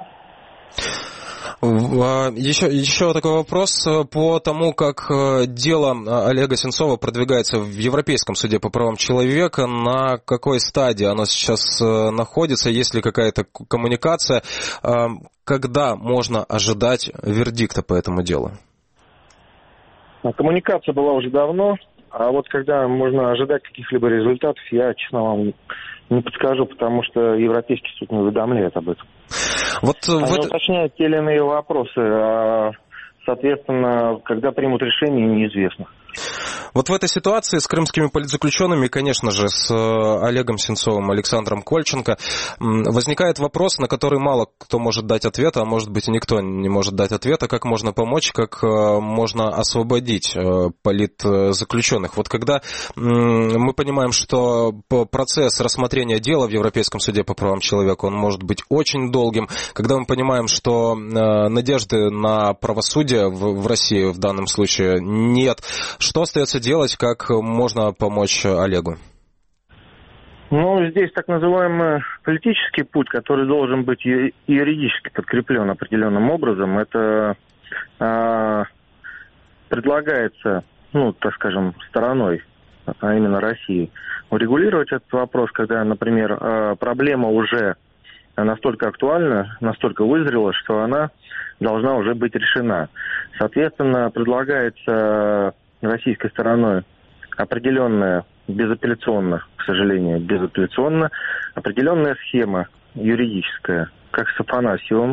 Еще такой вопрос по тому, как дело Олега Сенцова продвигается в Европейском суде по правам человека. На какой стадии оно сейчас находится? Есть ли какая-то коммуникация? Когда можно ожидать вердикта по этому делу? Коммуникация была уже давно, а вот когда можно ожидать каких-либо результатов, я, честно, вам не подскажу, потому что Европейский суд не уведомляет об этом. Они уточняют те или иные вопросы, а, соответственно, когда примут решение, неизвестно. Вот в этой ситуации с крымскими политзаключенными, конечно же, с Олегом Сенцовым, Александром Кольченко, возникает вопрос, на который мало кто может дать ответа, а может быть и никто не может дать ответа, как можно помочь, как можно освободить политзаключенных. Вот когда мы понимаем, что процесс рассмотрения дела в Европейском суде по правам человека, он может быть очень долгим, когда мы понимаем, что надежды на правосудие в России в данном случае нет, что остается делать, как можно помочь Олегу? Здесь так называемый политический путь, который должен быть юридически подкреплен определенным образом. Это предлагается, так скажем, стороной, а именно России, урегулировать этот вопрос, когда, например, проблема уже настолько актуальна, настолько вызрела, что она должна уже быть решена. Соответственно, предлагается российской стороной определенная, безапелляционно, к сожалению, безапелляционно, определенная схема юридическая, как с Афанасьевым,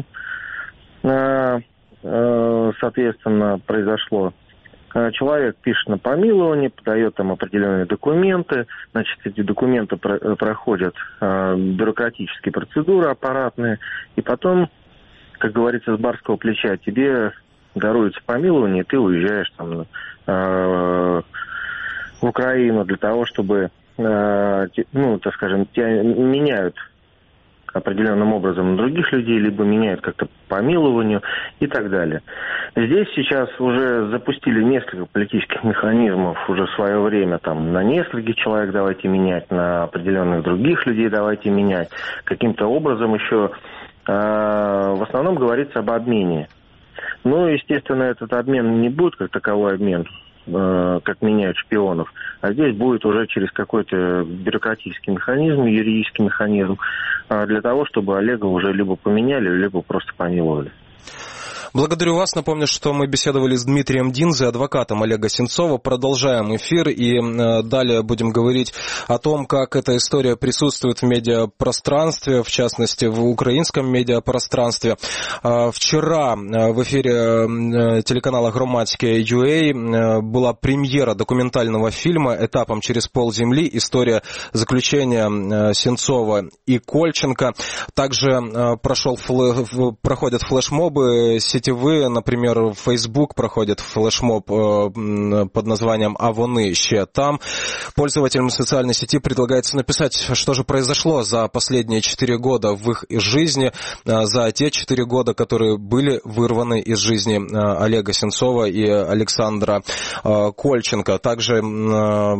соответственно, произошло. Человек пишет на помилование, подает там определенные документы, значит, эти документы проходят бюрократические процедуры аппаратные, и потом как говорится, с барского плеча. Тебе даруется помилование, и ты уезжаешь там в Украину для того, чтобы, так скажем, тебя меняют определенным образом на других людей, либо меняют как-то по милованию и так далее. Здесь сейчас уже запустили несколько политических механизмов уже в свое время, там, на нескольких человек давайте менять, на определенных других людей давайте менять. Каким-то образом еще в основном говорится об обмене. Ну, естественно, этот обмен не будет как таковой обмен, как меняют шпионов, а здесь будет уже через какой-то бюрократический механизм, юридический механизм, для того, чтобы Олега уже либо поменяли, либо просто помиловали. Благодарю вас. Напомню, что мы беседовали с Дмитрием Динзе, адвокатом Олега Сенцова. Продолжаем эфир и далее будем говорить о том, как эта история присутствует в медиапространстве, в частности, в украинском медиапространстве. Вчера в эфире телеканала Громадське.UA была премьера документального фильма «Этапом через полземли. История заключения Сенцова и Кольченко». Также проходят флешмобы сетевые, например, в Facebook проходит флешмоб под названием «А вони ще там». Пользователям социальной сети предлагается написать, что же произошло за последние 4 года в их жизни, за те 4 года, которые были вырваны из жизни Олега Сенцова и Александра Кольченко. Также на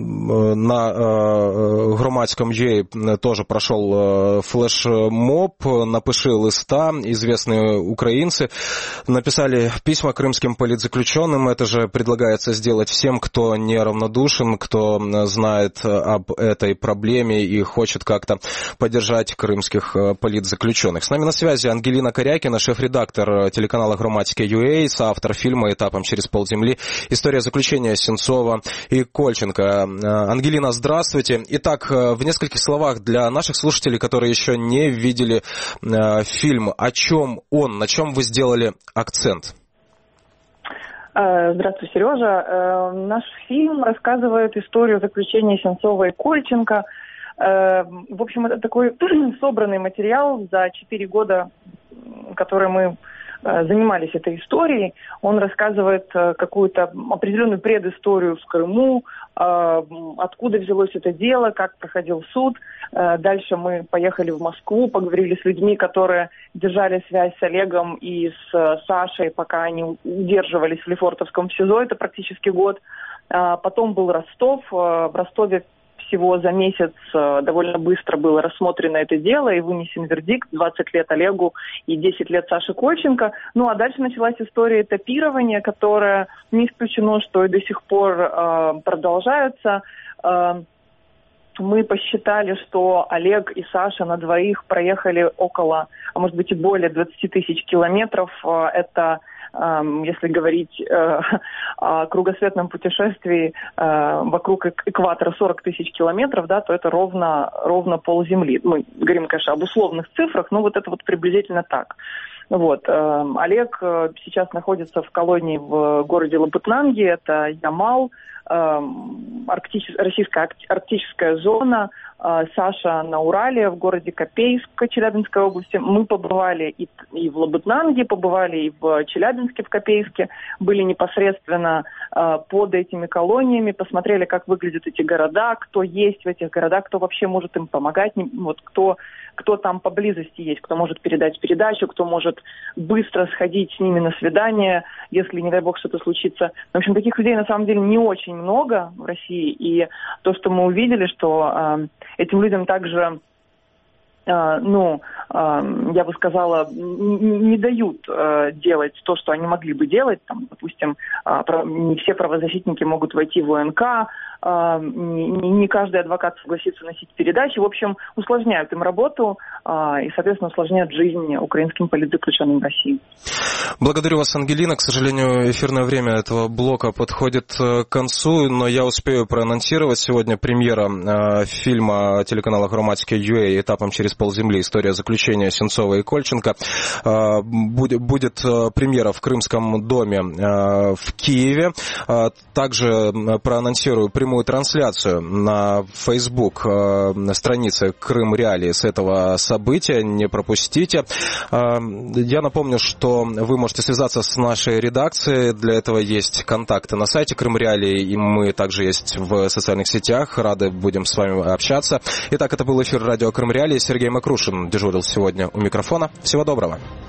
Громадському.UA тоже прошел флешмоб «Напиши листа». Известные украинцы написали письма крымским политзаключенным. Это же предлагается сделать всем, кто неравнодушен, кто знает об этой проблеме и хочет как-то поддержать крымских политзаключенных. С нами на связи Ангелина Корякина, шеф-редактор телеканала Громадське.UA, соавтор фильма «Этапом через полземли. История заключения Сенцова и Кольченко». Ангелина, здравствуйте. Итак, в нескольких словах для наших слушателей, которые еще не видели фильм, о чем он, на чем вы сделали акцент? Здравствуй, Сережа. Наш фильм рассказывает историю заключения Сенцова и Кольченко. В общем, это такой собранный материал за 4 года, который мы занимались этой историей. Он рассказывает какую-то определенную предысторию в Крыму, откуда взялось это дело, как проходил суд. Дальше мы поехали в Москву, поговорили с людьми, которые держали связь с Олегом и с Сашей, пока они удерживались в Лефортовском СИЗО, это практически год. Потом был Ростов. В Ростове всего за месяц довольно быстро было рассмотрено это дело и вынесен вердикт: 20 лет Олегу и 10 лет Саше Кольченко. Ну а дальше началась история этапирования, которая не исключено, что и до сих пор продолжается. Мы посчитали, что Олег и Саша на двоих проехали около, а может быть и более 20 тысяч километров. Это, если говорить о кругосветном путешествии вокруг экватора 40 тысяч километров, да, то это ровно полземли. Мы говорим, конечно, об условных цифрах, но вот это вот приблизительно так. Вот. Олег сейчас находится в колонии в городе Лабытнанги, это Ямал, российская арктическая зона. Саша на Урале, в городе Копейск Челябинской области. Мы побывали и в Лабытнанге, побывали и в Челябинске, в Копейске, были непосредственно под этими колониями, посмотрели, как выглядят эти города, кто есть в этих городах, кто вообще может им помогать, вот кто там поблизости есть, кто может передать передачу, кто может быстро сходить с ними на свидание, если, не дай бог, что-то случится. В общем, таких людей на самом деле не очень много в России, и то, что мы увидели, что этим людям также, я бы сказала, не дают делать то, что они могли бы делать. Там, допустим, не все правозащитники могут войти в ВНК, не каждый адвокат согласится носить передачи. В общем, усложняют им работу и, соответственно, усложняют жизнь украинским политзаключенным в России. Благодарю вас, Ангелина. К сожалению, эфирное время этого блока подходит к концу, но я успею проанонсировать сегодня премьера фильма телеканала Громадське.UA «Этапом через из полземли. История заключения Сенцова и Кольченко. Будет премьера в Крымском доме в Киеве. Также проанонсирую прямую трансляцию на Facebook странице Крым Реалии с этого события. Не пропустите. Я напомню, что вы можете связаться с нашей редакцией. Для этого есть контакты на сайте Крым Реалии, и мы также есть в социальных сетях. Рады будем с вами общаться. Итак, это был эфир радио Крым Реалии. Сергей Макрушин дежурил сегодня у микрофона. Всего доброго.